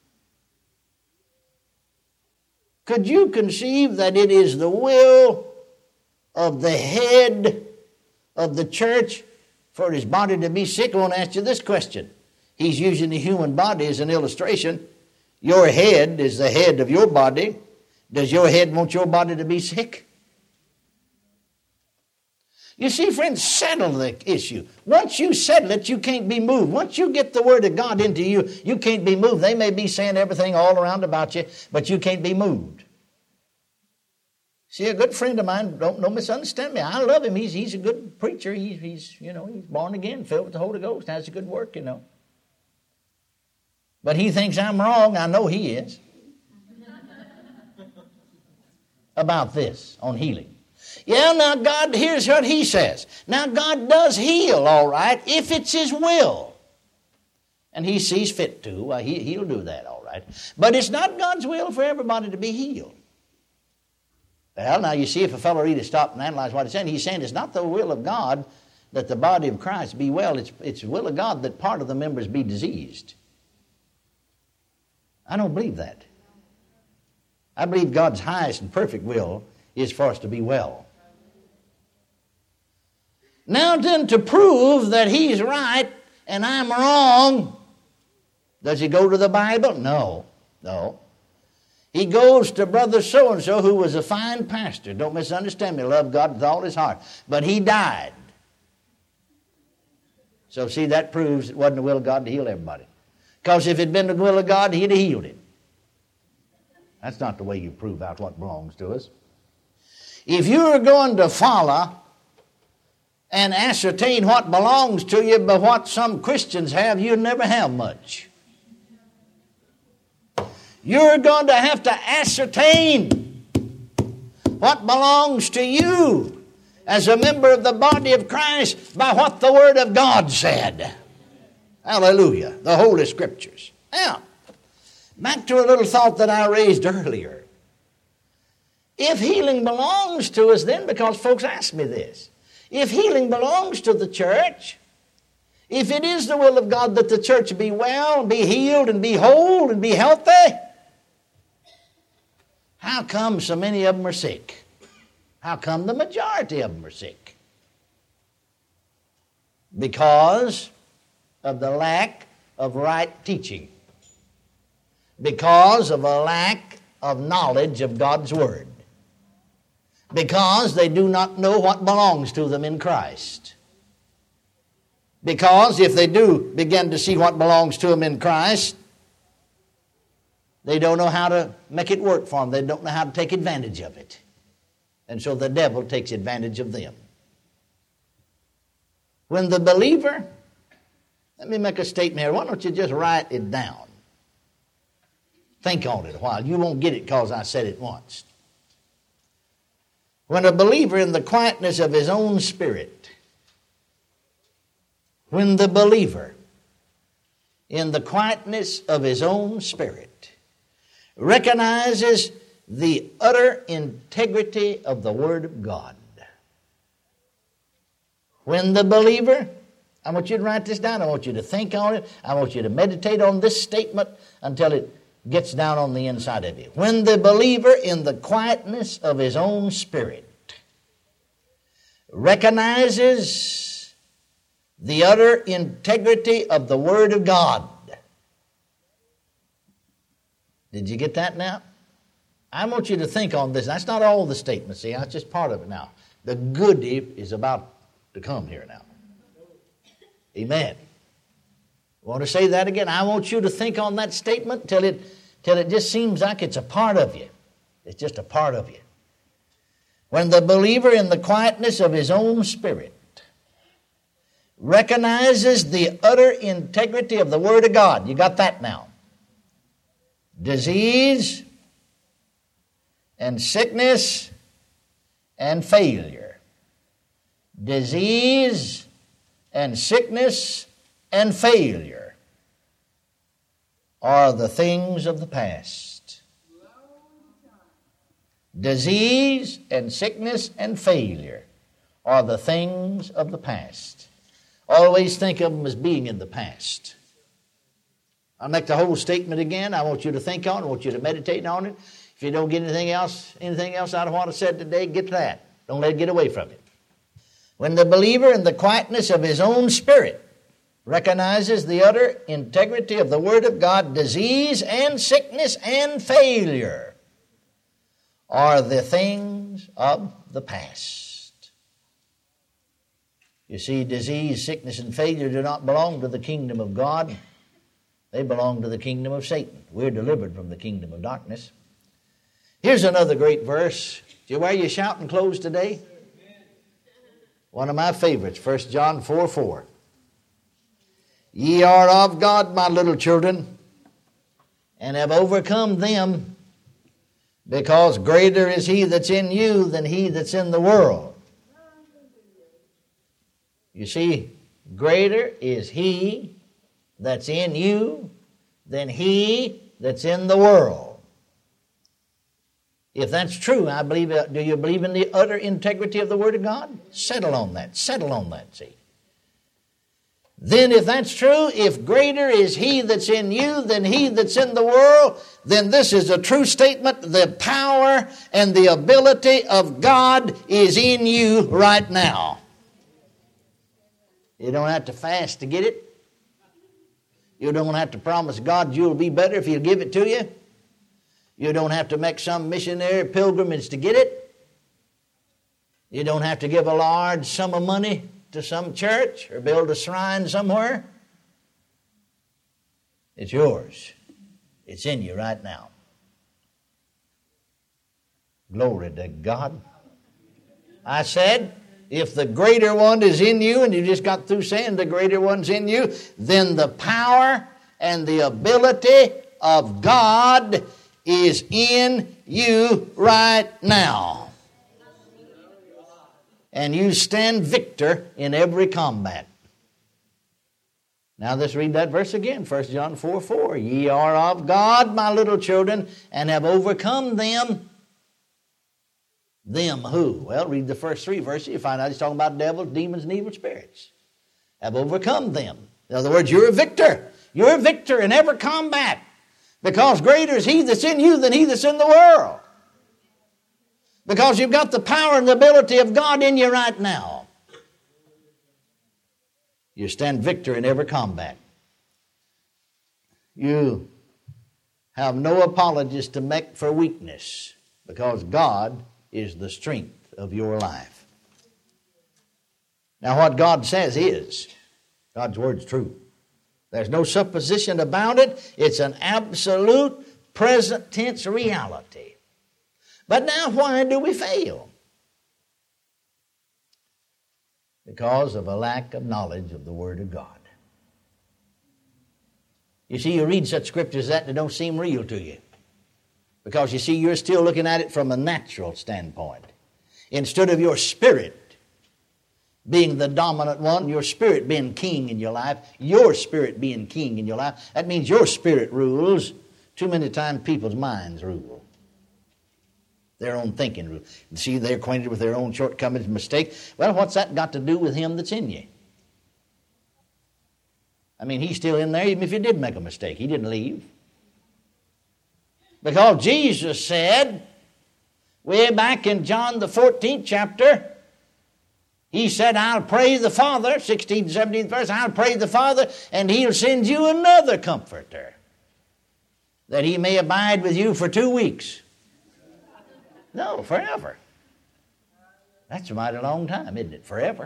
Could you conceive that it is the will of the head of the church for his body to be sick? I want to ask you this question. He's using the human body as an illustration. Your head is the head of your body. Does your head want your body to be sick? You see, friends, settle the issue. Once you settle it, you can't be moved. Once you get the Word of God into you, you can't be moved. They may be saying everything all around about you, but you can't be moved. See, a good friend of mine, don't, don't misunderstand me. I love him. He's, he's a good preacher. He's, he's, you know, he's born again, filled with the Holy Ghost, has a good work, you know. But he thinks I'm wrong. I know he is. About this, on healing. Yeah, now God, here's what he says. Now God does heal, all right, if it's his will. And he sees fit to. Well, he, he'll do that, all right. But it's not God's will for everybody to be healed. Well, now you see, if a fellow really stopped and analyzed what he's saying, he's saying it's not the will of God that the body of Christ be well. It's, it's the will of God that part of the members be diseased. I don't believe that. I believe God's highest and perfect will is for us to be well. Now then, to prove that he's right and I'm wrong, does he go to the Bible? No, no. He goes to brother so-and-so who was a fine pastor. Don't misunderstand me. Loved God with all his heart. But he died. So see, that proves it wasn't the will of God to heal everybody. Because if it had been the will of God, he'd have healed him. That's not the way you prove out what belongs to us. If you're going to follow and ascertain what belongs to you by what some Christians have, you'll never have much. You're going to have to ascertain what belongs to you as a member of the body of Christ by what the Word of God said. Hallelujah. The Holy Scriptures. Now, back to a little thought that I raised earlier. If healing belongs to us then, because folks ask me this, if healing belongs to the church, if it is the will of God that the church be well, be healed, and be whole, and be healthy, how come so many of them are sick? How come the majority of them are sick? Because of the lack of right teaching. Because of a lack of knowledge of God's Word. Because they do not know what belongs to them in Christ. Because if they do begin to see what belongs to them in Christ, they don't know how to make it work for them. They don't know how to take advantage of it. And so the devil takes advantage of them. When the believer, let me make a statement here. Why don't you just write it down? Think on it a while. You won't get it because I said it once. When a believer in the quietness of his own spirit, when the believer in the quietness of his own spirit recognizes the utter integrity of the Word of God. When the believer, I want you to write this down, I want you to think on it, I want you to meditate on this statement until it gets down on the inside of you. When the believer in the quietness of his own spirit recognizes the utter integrity of the Word of God. Did you get that now? I want you to think on this. That's not all the statement, see, that's just part of it now. The goodie is about to come here now. Amen. I want to say that again. I want you to think on that statement till it, till it just seems like it's a part of you. It's just a part of you. When the believer in the quietness of his own spirit recognizes the utter integrity of the Word of God. You got that now? Disease and sickness and failure. Disease and sickness and failure are the things of the past. Disease and sickness and failure are the things of the past. Always think of them as being in the past. I'll make the whole statement again. I want you to think on it. I want you to meditate on it. If you don't get anything else, anything else out of what I said today, get that. Don't let it get away from it. When the believer in the quietness of his own spirit recognizes the utter integrity of the Word of God, disease and sickness and failure are the things of the past. You see, disease, sickness, and failure do not belong to the kingdom of God. They belong to the kingdom of Satan. We're delivered from the kingdom of darkness. Here's another great verse. Do you wear your shouting clothes today? One of my favorites, First John four four. Ye are of God, my little children, and have overcome them, because greater is he that's in you than he that's in the world. You see, greater is he that's in you than he that's in the world. If that's true, I believe, do you believe in the utter integrity of the Word of God? Settle on that. Settle on that, see. Then if that's true, if greater is he that's in you than he that's in the world, then this is a true statement. The power and the ability of God is in you right now. You don't have to fast to get it. You don't have to promise God you'll be better if he'll give it to you. You don't have to make some missionary pilgrimage to get it. You don't have to give a large sum of money to some church or build a shrine somewhere. It's yours. It's in you right now. Glory to God. I said, if the greater one is in you, and you just got through saying the greater one's in you, then the power and the ability of God is in you right now. and you stand victor in every combat. Now let's read that verse again, First John four four. Ye are of God, my little children, and have overcome them. Them who? Well, read the first three verses. You find out he's talking about devils, demons, and evil spirits. Have overcome them. In other words, you're a victor. You're a victor in every combat. Because greater is he that's in you than he that's in the world. Because you've got the power and the ability of God in you right now. You stand victor in every combat. You have no apologies to make for weakness, because God is the strength of your life. Now, what God says is, God's word's true. There's no supposition about it. It's an absolute present tense reality. But now, why do we fail? Because of a lack of knowledge of the Word of God. You see, you read such scriptures that they don't seem real to you. Because you see, you're still looking at it from a natural standpoint. Instead of your spirit being the dominant one, your spirit being king in your life, your spirit being king in your life, that means your spirit rules. Too many times people's minds rule. Their own thinking rule. See, they're acquainted with their own shortcomings and mistakes. Well, what's that got to do with him that's in you? I mean, he's still in there even if you did make a mistake. He didn't leave. Because Jesus said, way back in John the fourteenth chapter, he said, I'll pray the Father, sixteenth, seventeenth verse, I'll pray the Father, and he'll send you another comforter, that he may abide with you for two weeks. No, forever. That's a mighty long time, isn't it? Forever.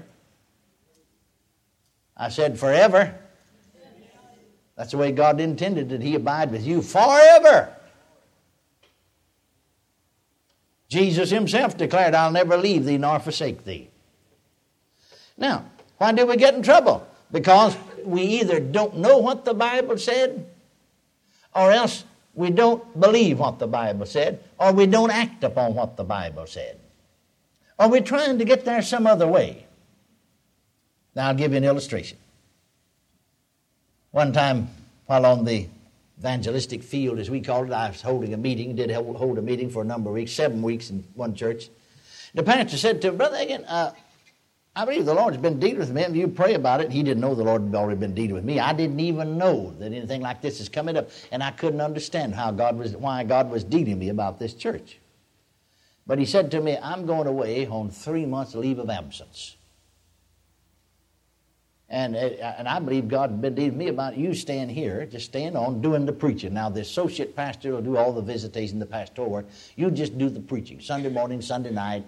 I said forever. That's the way God intended that he abide with you forever. Jesus himself declared, I'll never leave thee nor forsake thee. Now, why do we get in trouble? Because we either don't know what the Bible said, or else we don't believe what the Bible said, or we don't act upon what the Bible said. Or we're trying to get there some other way. Now, I'll give you an illustration. One time, while on the evangelistic field, as we called it, I was holding a meeting, did hold a meeting for a number of weeks, seven weeks in one church. The pastor said to him, Brother Hagin, uh, I believe the Lord's been dealing with me, and you pray about it. He didn't know the Lord had already been dealing with me. I didn't even know that anything like this is coming up, and I couldn't understand how God was, why God was dealing with me about this church. But he said to me, I'm going away on three months leave of absence. And, and I believe God had been dealing with me about you staying here, just staying on, doing the preaching. Now, the associate pastor will do all the visitation, the pastoral work. You just do the preaching, Sunday morning, Sunday night,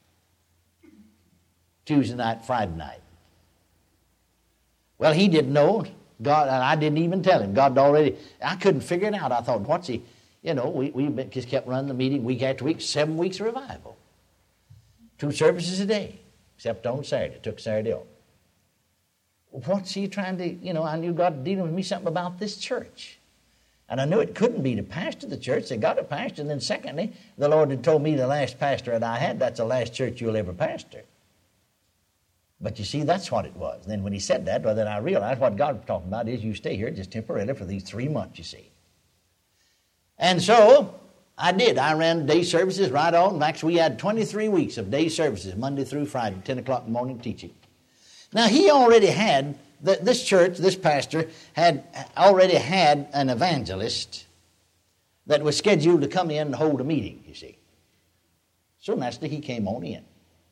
Tuesday night, Friday night. Well, he didn't know. God, and I didn't even tell him. God already, I couldn't figure it out. I thought, what's he, you know, we, we just kept running the meeting week after week, seven weeks of revival. Two services a day, except on Saturday. Took Saturday off. What's he trying to, you know, I knew God dealing with me something about this church. And I knew it couldn't be to pastor the church. They got a pastor. And then secondly, the Lord had told me the last pastor that I had, that's the last church you'll ever pastor. But you see, that's what it was. Then when he said that, well, then I realized what God was talking about is you stay here just temporarily for these three months, you see. And so I did. I ran day services right on. In fact, we had twenty-three weeks of day services, Monday through Friday, ten o'clock in the morning teaching. Now, he already had, this church, this pastor, had already had an evangelist that was scheduled to come in and hold a meeting, you see. So naturally, he came on in.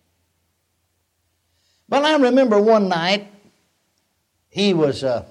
But I remember one night, he was, uh,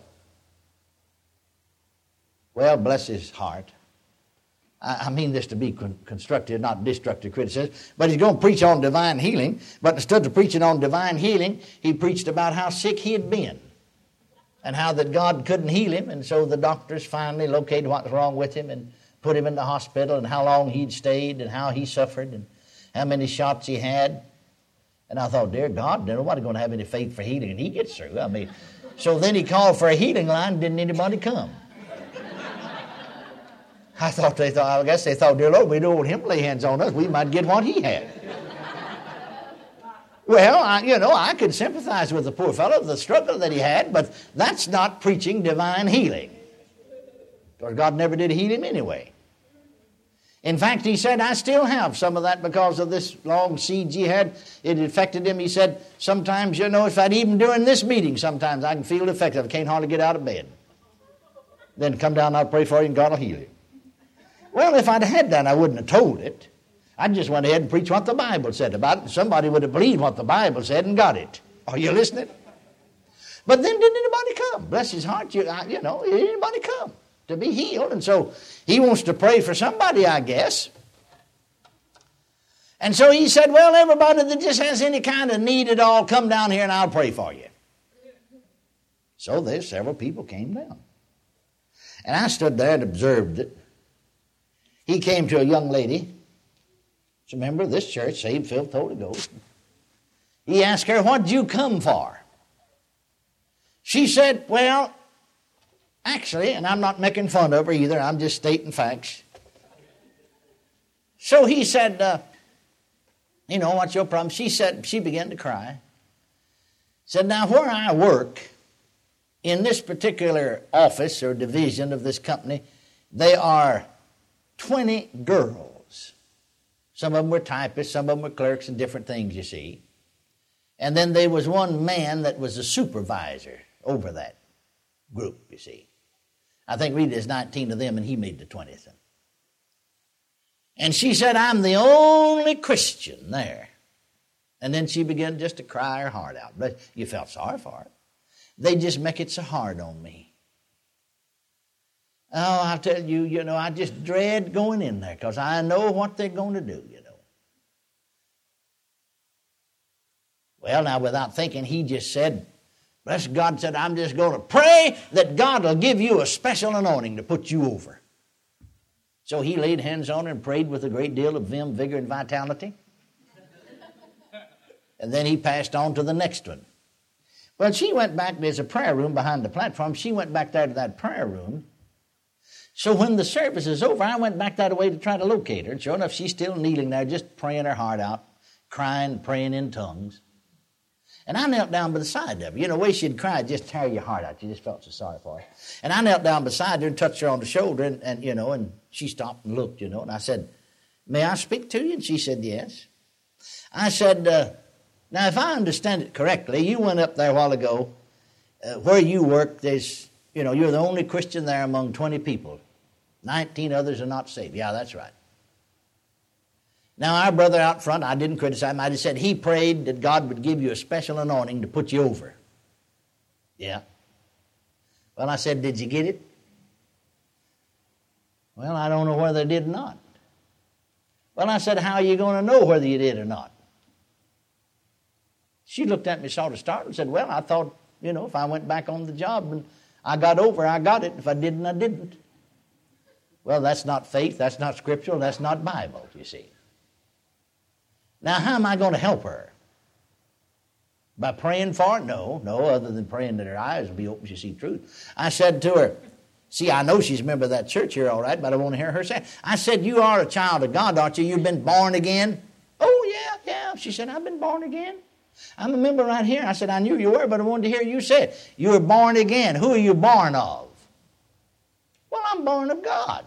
well, bless his heart. I, I mean this to be con- constructive, not destructive criticism. But he's going to preach on divine healing. But instead of preaching on divine healing, he preached about how sick he had been. And how that God couldn't heal him. And so the doctors finally located what was wrong with him and put him in the hospital and how long he'd stayed and how he suffered and how many shots he had. And I thought, dear God, nobody's going to have any faith for healing. And he gets through. I mean, so then he called for a healing line. Didn't anybody come? I thought they thought, I guess they thought, dear Lord, we don't want him to lay hands on us. We might get what he had. Well, I, you know, I could sympathize with the poor fellow, the struggle that he had, but that's not preaching divine healing. Because God never did heal him anyway. In fact, he said, I still have some of that because of this long siege he had. It affected him. He said, sometimes, you know, if I'd even during this meeting, sometimes I can feel it affected. I can't hardly get out of bed. Then come down and I'll pray for you and God will heal you. Well, if I'd had that, I wouldn't have told it. I just went ahead and preached what the Bible said about it. Somebody would have believed what the Bible said and got it. Are you listening? But then didn't anybody come? Bless his heart, you, you know, did anybody come to be healed? And so he wants to pray for somebody, I guess. And so he said, well, everybody that just has any kind of need at all, come down here and I'll pray for you. So there's several people came down. And I stood there and observed it. He came to a young lady. She's a member of this church, saved, filled with the Holy Ghost. He asked her, what did you come for? She said, well, actually, and I'm not making fun of her either, I'm just stating facts. So he said, uh, you know, what's your problem? She said, she began to cry. Said, now where I work, in this particular office or division of this company, they are twenty girls. Some of them were typists, some of them were clerks and different things, you see. And then there was one man that was a supervisor over that group, you see. I think really there's nineteen of them and he made the twentieth. And she said, I'm the only Christian there. And then she began just to cry her heart out. But you felt sorry for her. They just make it so hard on me. Oh, I tell you, you know, I just dread going in there because I know what they're going to do, you know. Well, now, without thinking, he just said, bless God, said, I'm just going to pray that God will give you a special anointing to put you over. So he laid hands on her and prayed with a great deal of vim, vigor, and vitality. And then he passed on to the next one. Well, she went back, there's a prayer room behind the platform. She went back there to that prayer room. So when the service is over, I went back that way to try to locate her. And sure enough, she's still kneeling there, just praying her heart out, crying, praying in tongues. And I knelt down by the side of her. You know, the way she'd cry, just tear your heart out. You just felt so sorry for her. And I knelt down beside her and touched her on the shoulder, and, and you know, and she stopped and looked, you know. And I said, may I speak to you? And she said, yes. I said, uh, now, if I understand it correctly, you went up there a while ago. Uh, where you work, there's, you know, you're the only Christian there among twenty people. nineteen others are not saved. Yeah, that's right. Now, our brother out front, I didn't criticize him. I just said he prayed that God would give you a special anointing to put you over. Yeah. Well, I said, did you get it? Well, I don't know whether they did or not. Well, I said, how are you going to know whether you did or not? She looked at me sort of startled and said, well, I thought, you know, if I went back on the job and I got over, I got it. If I didn't, I didn't. Well, that's not faith, that's not scriptural, that's not Bible, you see. Now, how am I going to help her? By praying for her? No, no, other than praying that her eyes will be open, she see truth. I said to her, see, I know she's a member of that church here, all right, but I want to hear her say, I said, you are a child of God, aren't you? You've been born again? Oh, yeah, yeah. She said, I've been born again. I'm a member right here. I said, I knew you were, but I wanted to hear you say it. You were born again. Who are you born of? Well, I'm born of God.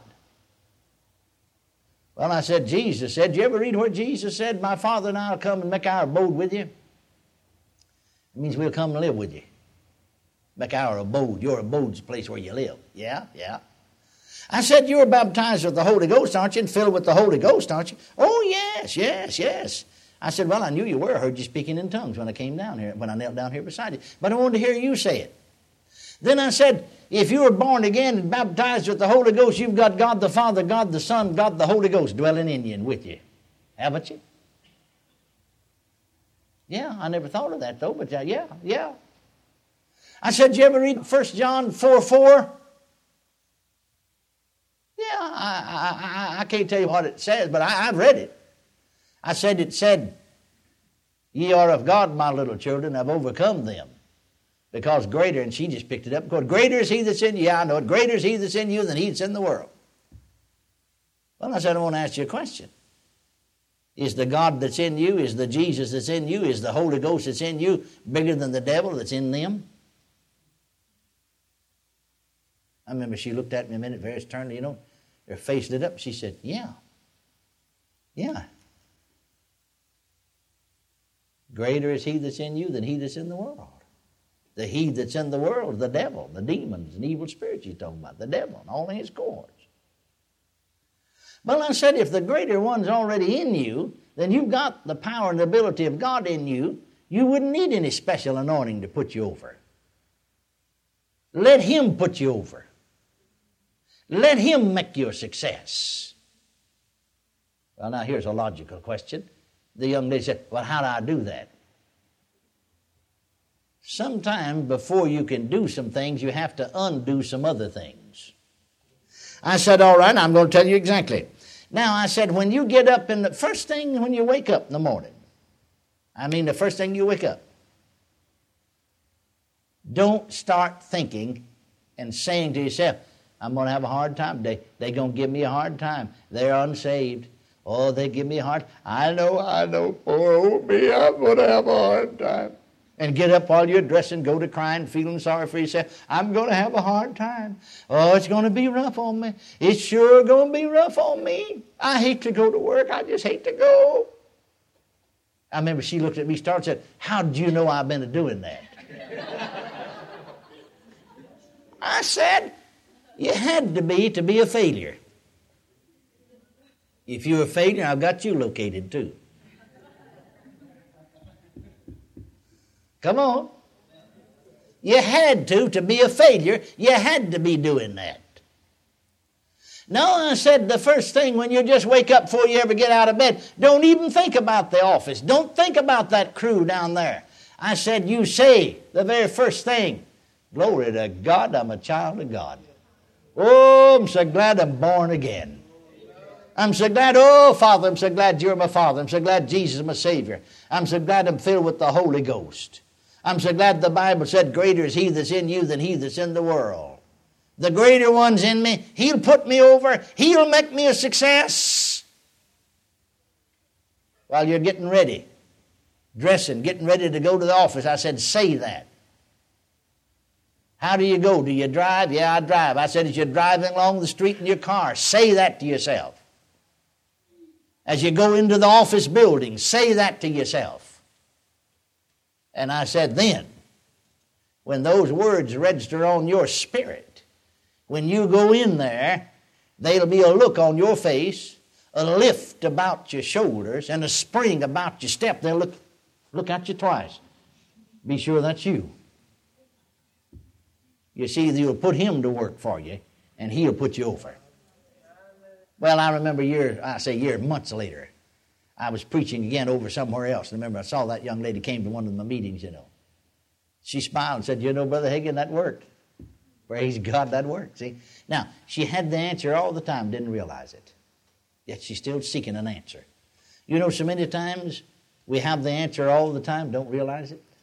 Well, I said, Jesus said, did you ever read where Jesus said, my Father and I will come and make our abode with you? It means we'll come and live with you. Make our abode. Your abode's the place where you live. Yeah, yeah. I said, you're baptized with the Holy Ghost, aren't you? And filled with the Holy Ghost, aren't you? Oh, yes, yes, yes. I said, well, I knew you were. I heard you speaking in tongues when I came down here, when I knelt down here beside you. But I wanted to hear you say it. Then I said, if you were born again and baptized with the Holy Ghost, you've got God the Father, God the Son, God the Holy Ghost dwelling in you and with you. Haven't you? Yeah, I never thought of that, though, but uh, yeah, yeah. I said, you ever read First John four four? Yeah, I, I, I can't tell you what it says, but I, I've read it. I said, it said, ye are of God, my little children, have overcome them. Because greater, and she just picked it up, because greater is he that's in you, yeah, I know it, greater is he that's in you than he that's in the world. Well, I said, I want to ask you a question. Is the God that's in you, is the Jesus that's in you, is the Holy Ghost that's in you bigger than the devil that's in them? I remember she looked at me a minute very sternly, you know, her face lit up. She said, yeah, yeah. Greater is he that's in you than he that's in the world. The he that's in the world is the devil, the demons and evil spirits you're talking about, the devil and all his cohorts. Well, I said, if the greater one's already in you, then you've got the power and the ability of God in you. You wouldn't need any special anointing to put you over. Let him put you over. Let him make you a success. Well, now here's a logical question. The young lady said, well, how do I do that? Sometime before you can do some things, you have to undo some other things. I said, all right, I'm going to tell you exactly. Now, I said, when you get up in the first thing when you wake up in the morning, I mean the first thing you wake up, don't start thinking and saying to yourself, I'm going to have a hard time today. They're going to give me a hard time. They're unsaved. Oh, they give me a hard time. I know, I know, poor old me, I'm going to have a hard time. And get up while you're dressing, go to crying, feeling sorry for yourself. I'm going to have a hard time. Oh, it's going to be rough on me. It's sure going to be rough on me. I hate to go to work. I just hate to go. I remember she looked at me, started and said, how did you know I've been doing that? I said, you had to be to be a failure. If you're a failure, I've got you located too. Come on. You had to, to be a failure, you had to be doing that. No, I said the first thing when you just wake up before you ever get out of bed, don't even think about the office. Don't think about that crew down there. I said you say the very first thing, glory to God, I'm a child of God. Oh, I'm so glad I'm born again. I'm so glad, oh, Father, I'm so glad you're my Father. I'm so glad Jesus is my Savior. I'm so glad I'm filled with the Holy Ghost. I'm so glad the Bible said, greater is he that's in you than he that's in the world. The greater one's in me. He'll put me over. He'll make me a success. While you're getting ready, dressing, getting ready to go to the office, I said, say that. How do you go? Do you drive? Yeah, I drive. I said, as you're driving along the street in your car, say that to yourself. As you go into the office building, say that to yourself. And I said, then, when those words register on your spirit, when you go in there, there'll be a look on your face, a lift about your shoulders, and a spring about your step. They'll look, look at you twice. Be sure that's you. You see, you'll put him to work for you, and he'll put you over. Well, I remember years, I say years, months later, I was preaching again over somewhere else. And remember, I saw that young lady came to one of my meetings, you know. She smiled and said, you know, Brother Hagin, that worked. Praise God, that worked, see. Now, she had the answer all the time, didn't realize it. Yet she's still seeking an answer. You know, so many times we have the answer all the time, don't realize it.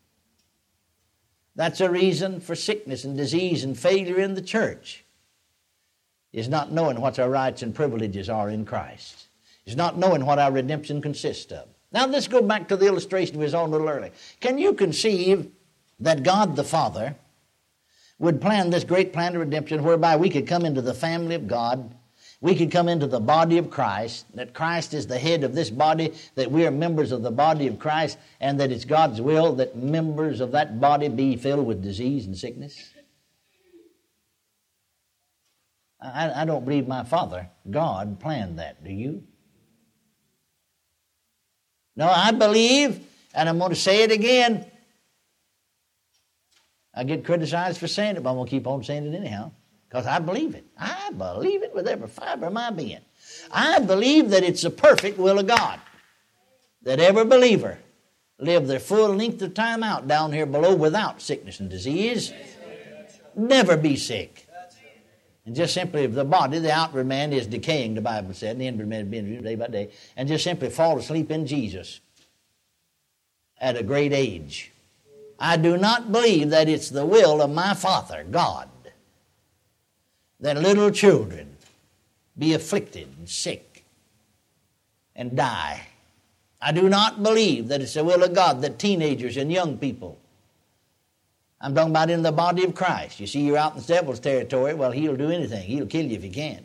That's a reason for sickness and disease and failure in the church, is not knowing what our rights and privileges are in Christ. Is not knowing what our redemption consists of. Now let's go back to the illustration we was on a little early. Can you conceive that God the Father would plan this great plan of redemption whereby we could come into the family of God, we could come into the body of Christ, that Christ is the head of this body, that we are members of the body of Christ, and that it's God's will that members of that body be filled with disease and sickness? I, I don't believe my Father, God, planned that. Do you? No, I believe, and I'm going to say it again. I get criticized for saying it, but I'm going to keep on saying it anyhow, because I believe it. I believe it with every fiber of my being. I believe that it's the perfect will of God, that every believer live their full length of time out down here below without sickness and disease, never be sick. And just simply, if the body, the outward man is decaying, the Bible said, and the inward man is being renewed day by day, and just simply fall asleep in Jesus at a great age. I do not believe that it's the will of my Father, God, that little children be afflicted and sick and die. I do not believe that it's the will of God that teenagers and young people, I'm talking about in the body of Christ. You see, you're out in the devil's territory, well, he'll do anything. He'll kill you if he can.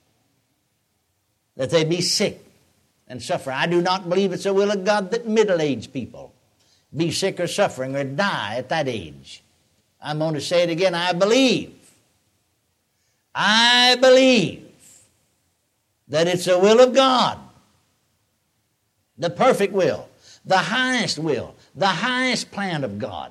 That they be sick and suffer. I do not believe it's the will of God that middle-aged people be sick or suffering or die at that age. I'm going to say it again. I believe. I believe that it's the will of God, the perfect will, the highest will, the highest plan of God,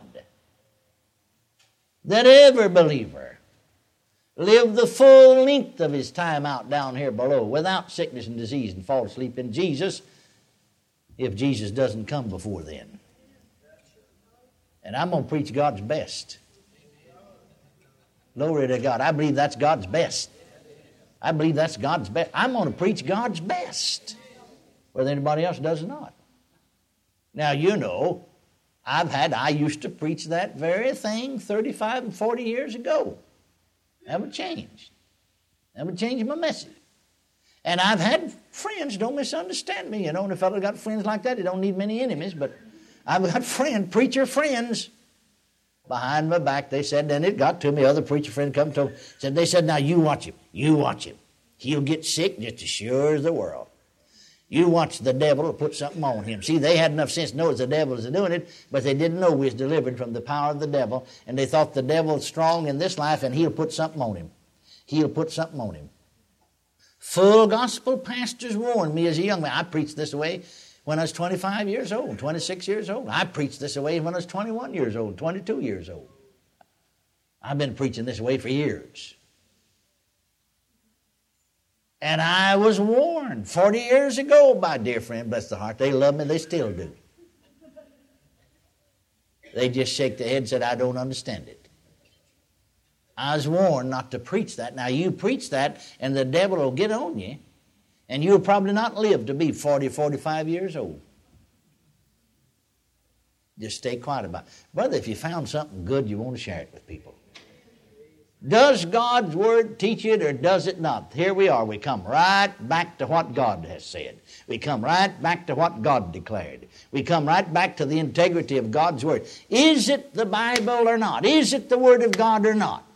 that every believer live the full length of his time out down here below without sickness and disease and fall asleep in Jesus if Jesus doesn't come before then. And I'm going to preach God's best. Glory to God. I believe that's God's best. I believe that's God's best. I'm going to preach God's best, whether anybody else does or not. Now, you know, I've had, I used to preach that very thing thirty-five and forty years ago. Never changed. Never changed my message. And I've had friends, don't misunderstand me, you know, and a fellow got friends like that, he don't need many enemies, but I've got friend, preacher friends. Behind my back, they said, and it got to me, other preacher friend come to me, said, they said, now you watch him, you watch him. He'll get sick just as sure as the world. You watch the devil put something on him. See, they had enough sense to know it's the devil that's doing it, but they didn't know we was delivered from the power of the devil, and they thought the devil's strong in this life, and he'll put something on him. He'll put something on him. Full gospel pastors warned me as a young man. I preached this way when I was twenty-five years old, twenty-six years old. I preached this way when I was twenty-one years old, twenty-two years old. I've been preaching this way for years. And I was warned forty years ago by a dear friend, bless their heart. They love me, they still do. They just shake their head and said, I don't understand it. I was warned not to preach that. Now you preach that and the devil will get on you, and you'll probably not live to be forty, forty-five years old. Just stay quiet about it. Brother, if you found something good, you want to share it with people. Does God's Word teach it or does it not? Here we are. We come right back to what God has said. We come right back to what God declared. We come right back to the integrity of God's Word. Is it the Bible or not? Is it the Word of God or not?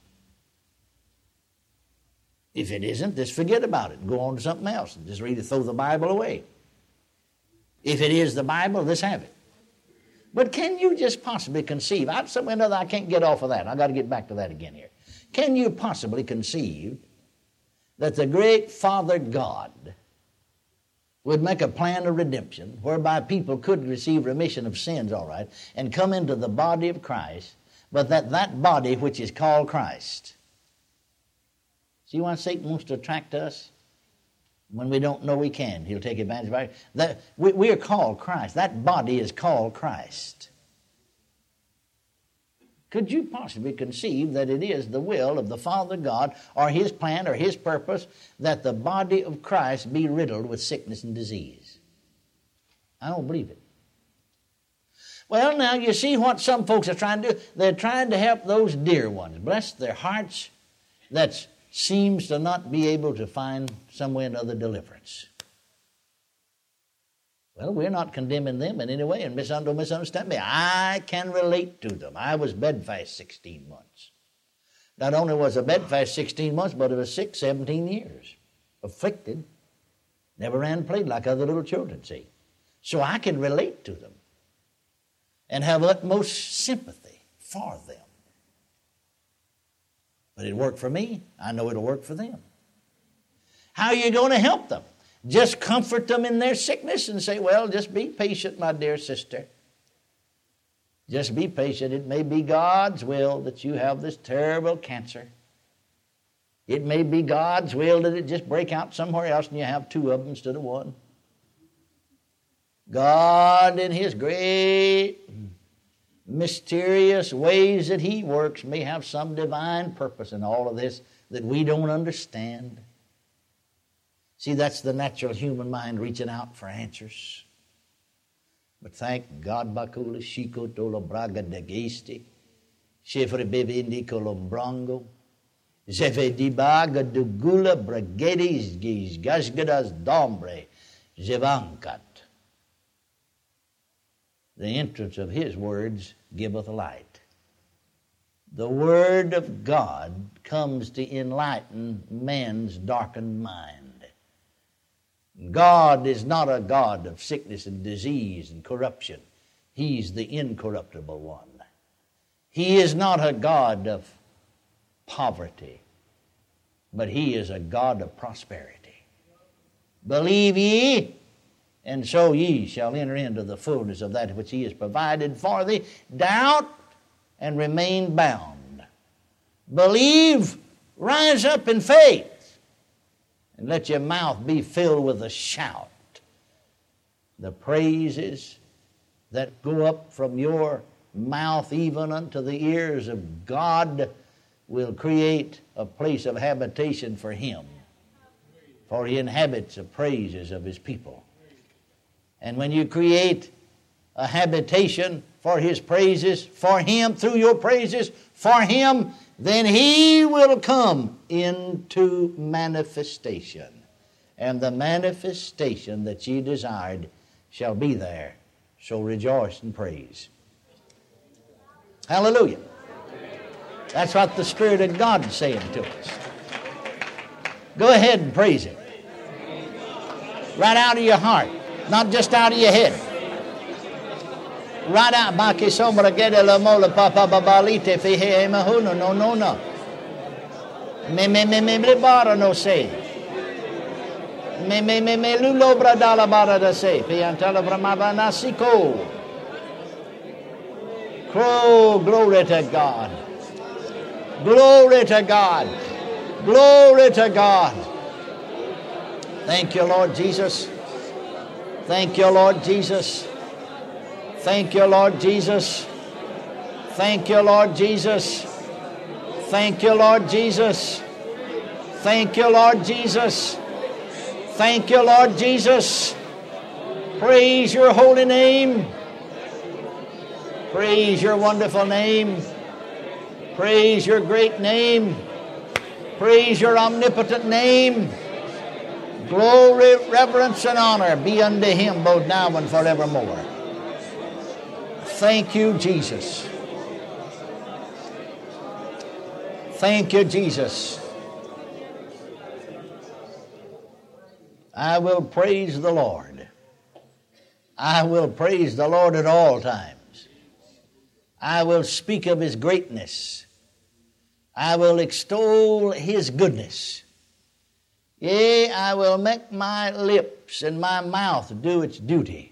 If it isn't, just forget about it. Go on to something else and just read it, throw the Bible away. If it is the Bible, let's have it. But can you just possibly conceive? I, somewhere or another, I can't get off of that. I've got to get back to that again here. Can you possibly conceive that the great Father God would make a plan of redemption whereby people could receive remission of sins, all right, and come into the body of Christ, but that that body which is called Christ. See why Satan wants to attract us? When we don't know we can, he'll take advantage of it. That, we, we are called Christ. That body is called Christ. Could you possibly conceive that it is the will of the Father God or His plan or His purpose that the body of Christ be riddled with sickness and disease? I don't believe it. Well, now you see what some folks are trying to do. They're trying to help those dear ones, bless their hearts, that seems to not be able to find some way or another deliverance. Well, we're not condemning them in any way, and don't misunderstand me. I can relate to them. I was bedfast sixteen months. Not only was I bedfast sixteen months, but I was sick seventeen years. Afflicted. Never ran and played like other little children, see. So I can relate to them and have utmost sympathy for them. But it worked for me. I know it'll work for them. How are you going to help them? Just comfort them in their sickness and say, well, just be patient, my dear sister. Just be patient. It may be God's will that you have this terrible cancer. It may be God's will that it just break out somewhere else and you have two of them instead of one. God, in His great, mysterious ways that He works, may have some divine purpose in all of this that we don't understand. See, that's the natural human mind reaching out for answers. But thank God, Bakula Shiko Tolo Braga de Gesti, Chefre Bevindi Colombrango, Zefe Dibaga Dugula Bragedis Giz Gasgadas Dombre, Zivankat. The entrance of his words giveth light. The word of God comes to enlighten man's darkened mind. God is not a God of sickness and disease and corruption. He's the incorruptible one. He is not a God of poverty, but he is a God of prosperity. Believe ye, and so ye shall enter into the fullness of that which he has provided for thee. Doubt, and remain bound. Believe, rise up in faith, and let your mouth be filled with a shout. The praises that go up from your mouth even unto the ears of God will create a place of habitation for him, for he inhabits the praises of his people. And when you create a habitation for his praises, for him, through your praises, for him, then he will come into manifestation. And the manifestation that ye desired shall be there. So rejoice and praise. Hallelujah. That's what the Spirit of God is saying to us. Go ahead and praise him. Right out of your heart, not just out of your head. Right out. Baki sombra gede la mola papa babalite fihe emahuno no no no. Me me me me bara no say. Me me me me lulo bradala bara da say. Piantala bramaba nasiko. Oh, glory to God. Glory to God. Glory to God. Thank you, Lord Jesus. Thank you, Lord Jesus. Thank you, Lord Jesus. Thank you, Lord Jesus. Thank you, Lord Jesus. Thank you, Lord Jesus. Thank you, Lord Jesus. Praise your holy name. Praise your wonderful name. Praise your great name. Praise your omnipotent name. Glory, reverence, and honor be unto him both now and forevermore. Thank you, Jesus. Thank you, Jesus. I will praise the Lord. I will praise the Lord at all times. I will speak of his greatness. I will extol his goodness. Yea, I will make my lips and my mouth do its duty,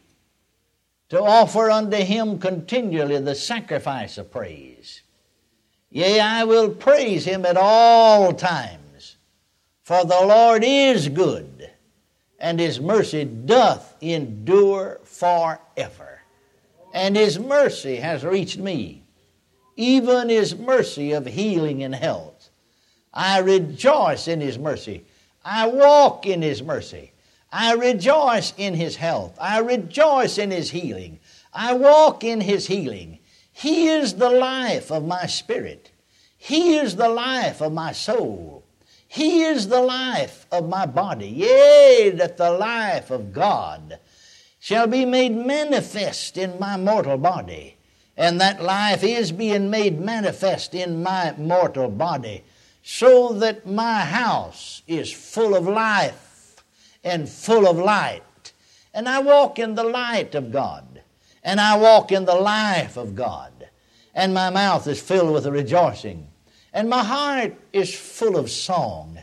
to offer unto him continually the sacrifice of praise. Yea, I will praise him at all times, for the Lord is good, and his mercy doth endure forever. And his mercy has reached me, even his mercy of healing and health. I rejoice in his mercy. I walk in his mercy. I rejoice in his health. I rejoice in his healing. I walk in his healing. He is the life of my spirit. He is the life of my soul. He is the life of my body. Yea, that the life of God shall be made manifest in my mortal body. And that life is being made manifest in my mortal body, so that my house is full of life and full of light. And I walk in the light of God, and I walk in the life of God, and my mouth is filled with rejoicing, and my heart is full of song.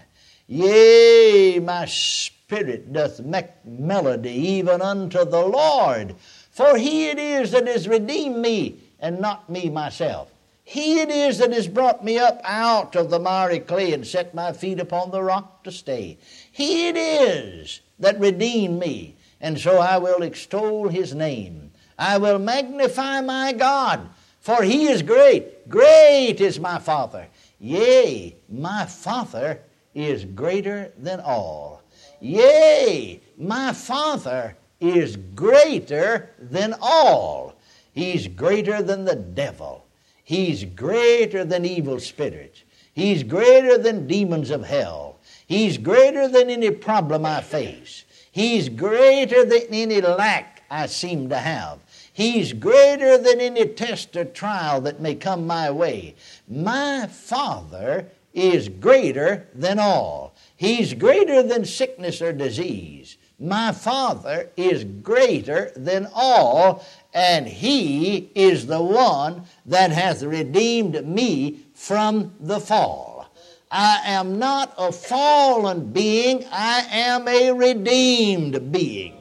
Yea, my spirit doth make melody even unto the Lord, for he it is that has redeemed me, and not me myself. He it is that has brought me up out of the miry clay and set my feet upon the rock to stay. He it is that redeemed me, and so I will extol his name. I will magnify my God, for he is great. Great is my Father. Yea, my Father is greater than all. Yea, my Father is greater than all. He's greater than the devil. He's greater than evil spirits. He's greater than demons of hell. He's greater than any problem I face. He's greater than any lack I seem to have. He's greater than any test or trial that may come my way. My Father is greater than all. He's greater than sickness or disease. My Father is greater than all, and He is the one that hath redeemed me from the fall. I am not a fallen being, I am a redeemed being,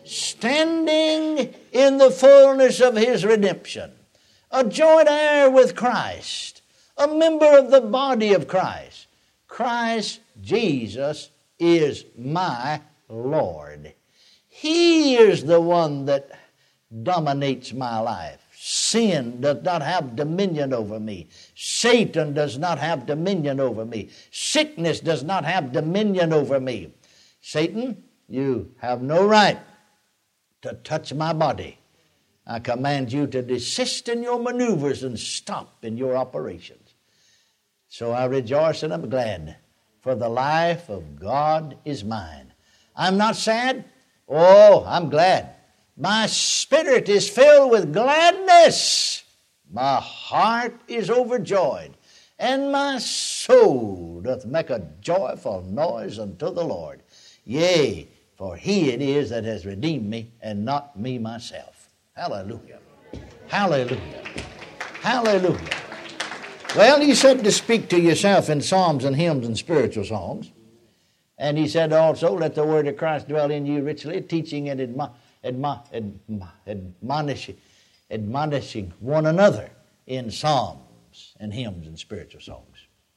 standing in the fullness of His redemption, a joint heir with Christ, a member of the body of Christ. Christ Jesus is my Lord. He is the one that dominates my life. Sin does not have dominion over me. Satan does not have dominion over me. Sickness does not have dominion over me. Satan, you have no right to touch my body. I command you to desist in your maneuvers and stop in your operations. So I rejoice and am glad, for the life of God is mine. I'm not sad. Oh, I'm glad. My spirit is filled with gladness. My heart is overjoyed, and my soul doth make a joyful noise unto the Lord. Yea, for He it is that has redeemed me, and not me myself. Hallelujah. Hallelujah. Hallelujah. Well, He said to speak to yourself in psalms and hymns and spiritual songs. And He said also, let the word of Christ dwell in you richly, teaching and admo- admo- admo- admonishing, admonishing one another in psalms and hymns and spiritual songs.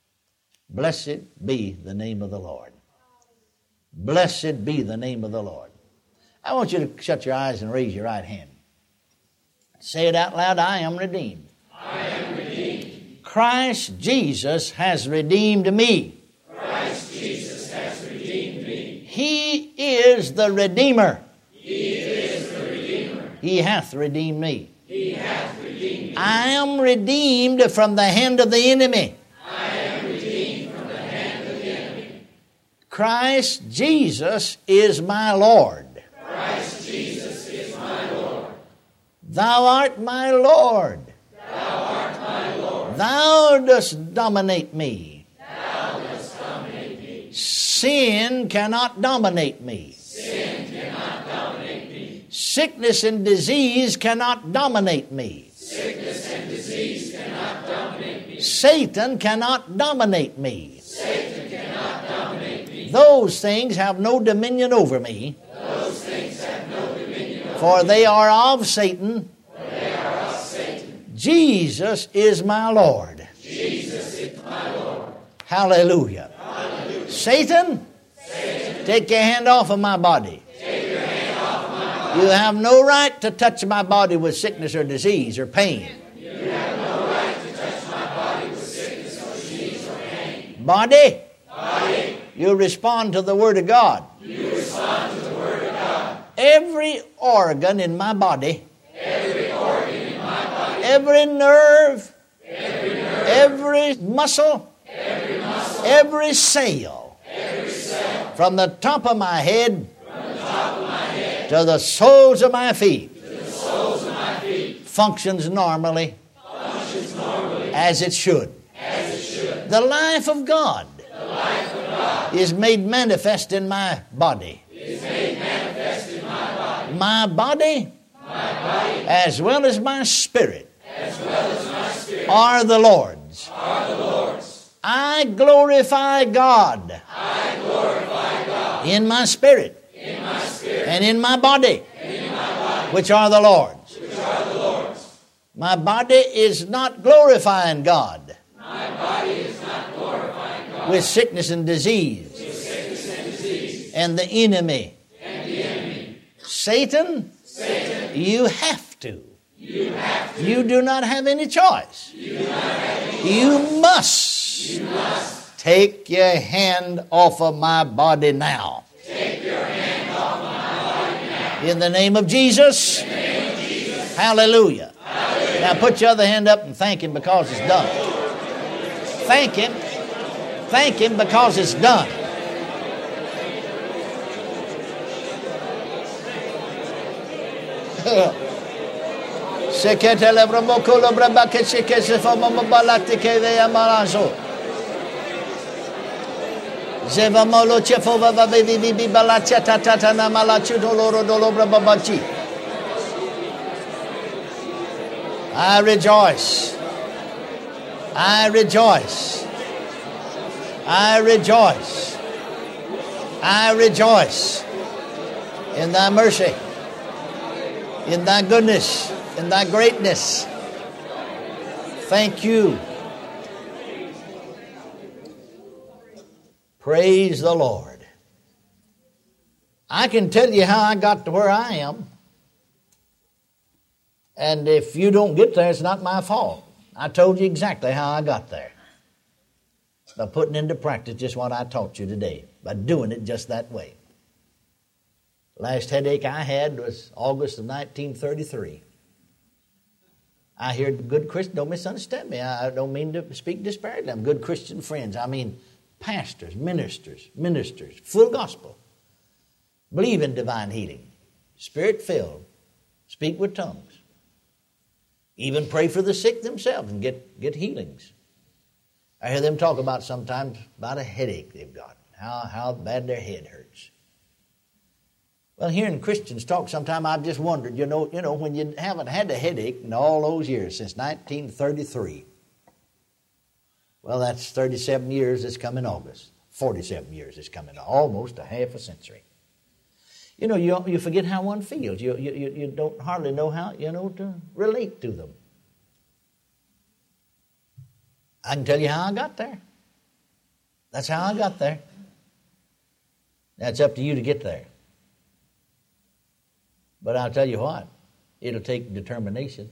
Blessed be the name of the Lord. Blessed be the name of the Lord. I want you to shut your eyes and raise your right hand. Say it out loud. I am redeemed. I am redeemed. Christ Jesus has redeemed me. Christ Jesus has redeemed me. He is the Redeemer. He is the Redeemer. He hath redeemed me. He hath redeemed me. I am redeemed from the hand of the enemy. I am redeemed from the hand of the enemy. Christ Jesus is my Lord. Christ Jesus is my Lord. Thou art my Lord. Thou art my Lord. Thou dost dominate me. Thou dost dominate me. Sin cannot dominate me. Sin cannot dominate me. Sickness and disease cannot dominate me. Sickness and disease cannot dominate me. Satan cannot dominate me. Satan cannot dominate me. Those things have no dominion over me, Those things have no dominion over for me. they are of Satan. For they are of Satan. Jesus is my Lord. Jesus is my Lord. Hallelujah. Hallelujah. Satan, Satan, take your hand off of my body. take your hand off my body. You have no right to touch my body with sickness or disease or pain. You have no right to touch my body with sickness or disease or pain. Body, Body, you respond to the Word of God. you respond to the Word of God. Every organ in my body, Every organ in my body, every nerve, every nerve, every muscle, every muscle, every cell, every cell, from the top of my head from the top of my head to the soles of my feet, to the soles of my feet, functions normally functions normally as it should. as it should. The life of God The life of God is made manifest in my body. is made manifest in my body. My body, My body, as well as my spirit, as well as my spirit, are the Lord's. are the Lord's. I glorify God I glorify God in my spirit in my spirit and in my body, and in my body, which are the Lord's. which are the Lord's. My body is not glorifying God My body is not glorifying God with sickness and disease with sickness and disease and the enemy. and the enemy. Satan, Satan, you have to. you have to. You do not have any choice. You do not have any. You must You must take your hand off of my body now. take your hand off of my body now. In the name of Jesus. In the name of Jesus. Hallelujah. Hallelujah. Now put your other hand up and thank Him because it's done. Thank Him. Thank Him because it's done. Seketele bromokolo brabake sekese fomo balati keve amarazo. Zevamolo chefova baby bibi balacha tata na malachu doloro dolobra babachi. I rejoice. I rejoice. I rejoice. I rejoice in thy mercy, in thy goodness, in thy greatness. Thank you. Praise the Lord. I can tell you how I got to where I am. And if you don't get there, it's not my fault. I told you exactly how I got there. By putting into practice just what I taught you today. By doing it just that way. Last headache I had was August of nineteen thirty-three. I hear good Christians, don't misunderstand me. I don't mean to speak disparagingly. I'm good Christian friends. I mean pastors, ministers, ministers, full gospel. Believe in divine healing. Spirit-filled. Speak with tongues. Even pray for the sick themselves and get, get healings. I hear them talk about sometimes about a headache they've got. How, how bad their head hurts. Well, hearing Christians talk sometime, I've just wondered, you know, you know, when you haven't had a headache in all those years, since nineteen thirty-three. Well, that's thirty-seven years this coming August. forty-seven years this coming, almost a half a century. You know, you, you forget how one feels. You, you, you don't hardly know how, you know, to relate to them. I can tell you how I got there. That's how I got there. That's up to you to get there. But I'll tell you what, it'll take determination.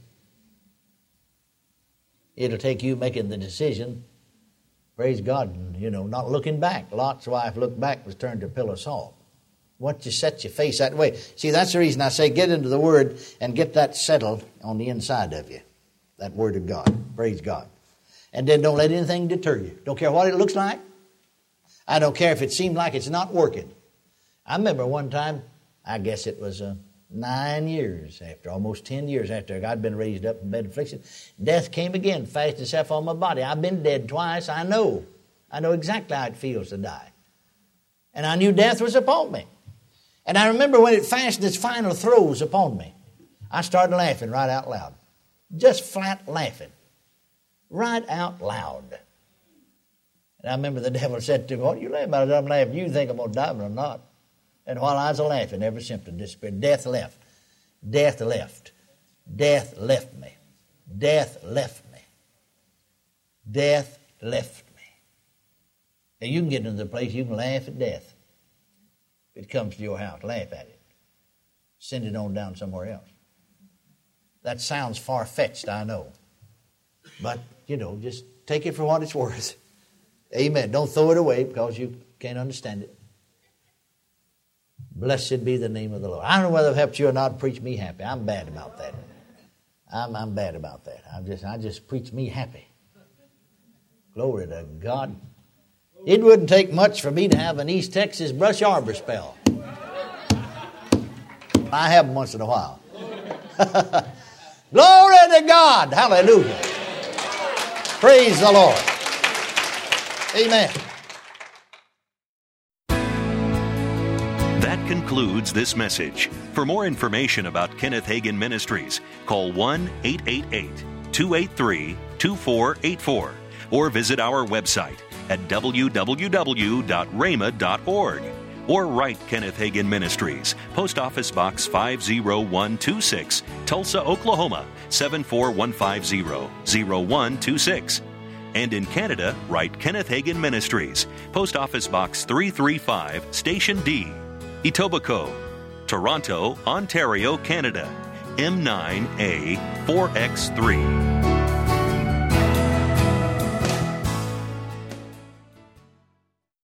It'll take you making the decision, praise God, and, you know, not looking back. Lot's wife looked back, was turned to a pillar of salt. Once you set your face that way. See, that's the reason I say get into the Word and get that settled on the inside of you. That Word of God. Praise God. And then don't let anything deter you. Don't care what it looks like. I don't care if it seems like it's not working. I remember one time, I guess it was uh, nine years after, almost ten years after I'd been raised up in bed of affliction, death came again, fastened itself on my body. I've been dead twice. I know. I know exactly how it feels to die. And I knew death was upon me. And I remember when it fastened its final throes upon me, I started laughing right out loud. Just flat laughing. Right out loud. And I remember the devil said to me, what are you laughing about? I'm laughing. You think I'm going to die, but I'm not. And while I was laughing, every symptom disappeared. Death left. Death left. Death left me. Death left me. Death left me. Now you can get into the place you can laugh at death. If it comes to your house, laugh at it. Send it on down somewhere else. That sounds far-fetched, I know. But, you know, just take it for what it's worth. Amen. Don't throw it away because you can't understand it. Blessed be the name of the Lord. I don't know whether it helps you or not. Preach me happy. I'm bad about that. I'm, I'm bad about that. I just, I just preach me happy. Glory to God. It wouldn't take much for me to have an East Texas brush arbor spell. I have them once in a while. Glory to God. Hallelujah. Praise the Lord. Amen. That concludes this message. For more information about Kenneth Hagin Ministries, call one eight eight eight, two eight three, two four eight four or visit our website at w w w dot rhema dot org or write Kenneth Hagin Ministries, Post Office Box five oh one two six, Tulsa, Oklahoma seven four one five zero, zero one two six. And in Canada, write Kenneth Hagin Ministries, Post Office Box three thirty-five, Station D, Etobicoke, Toronto, Ontario, Canada, M nine A four X three.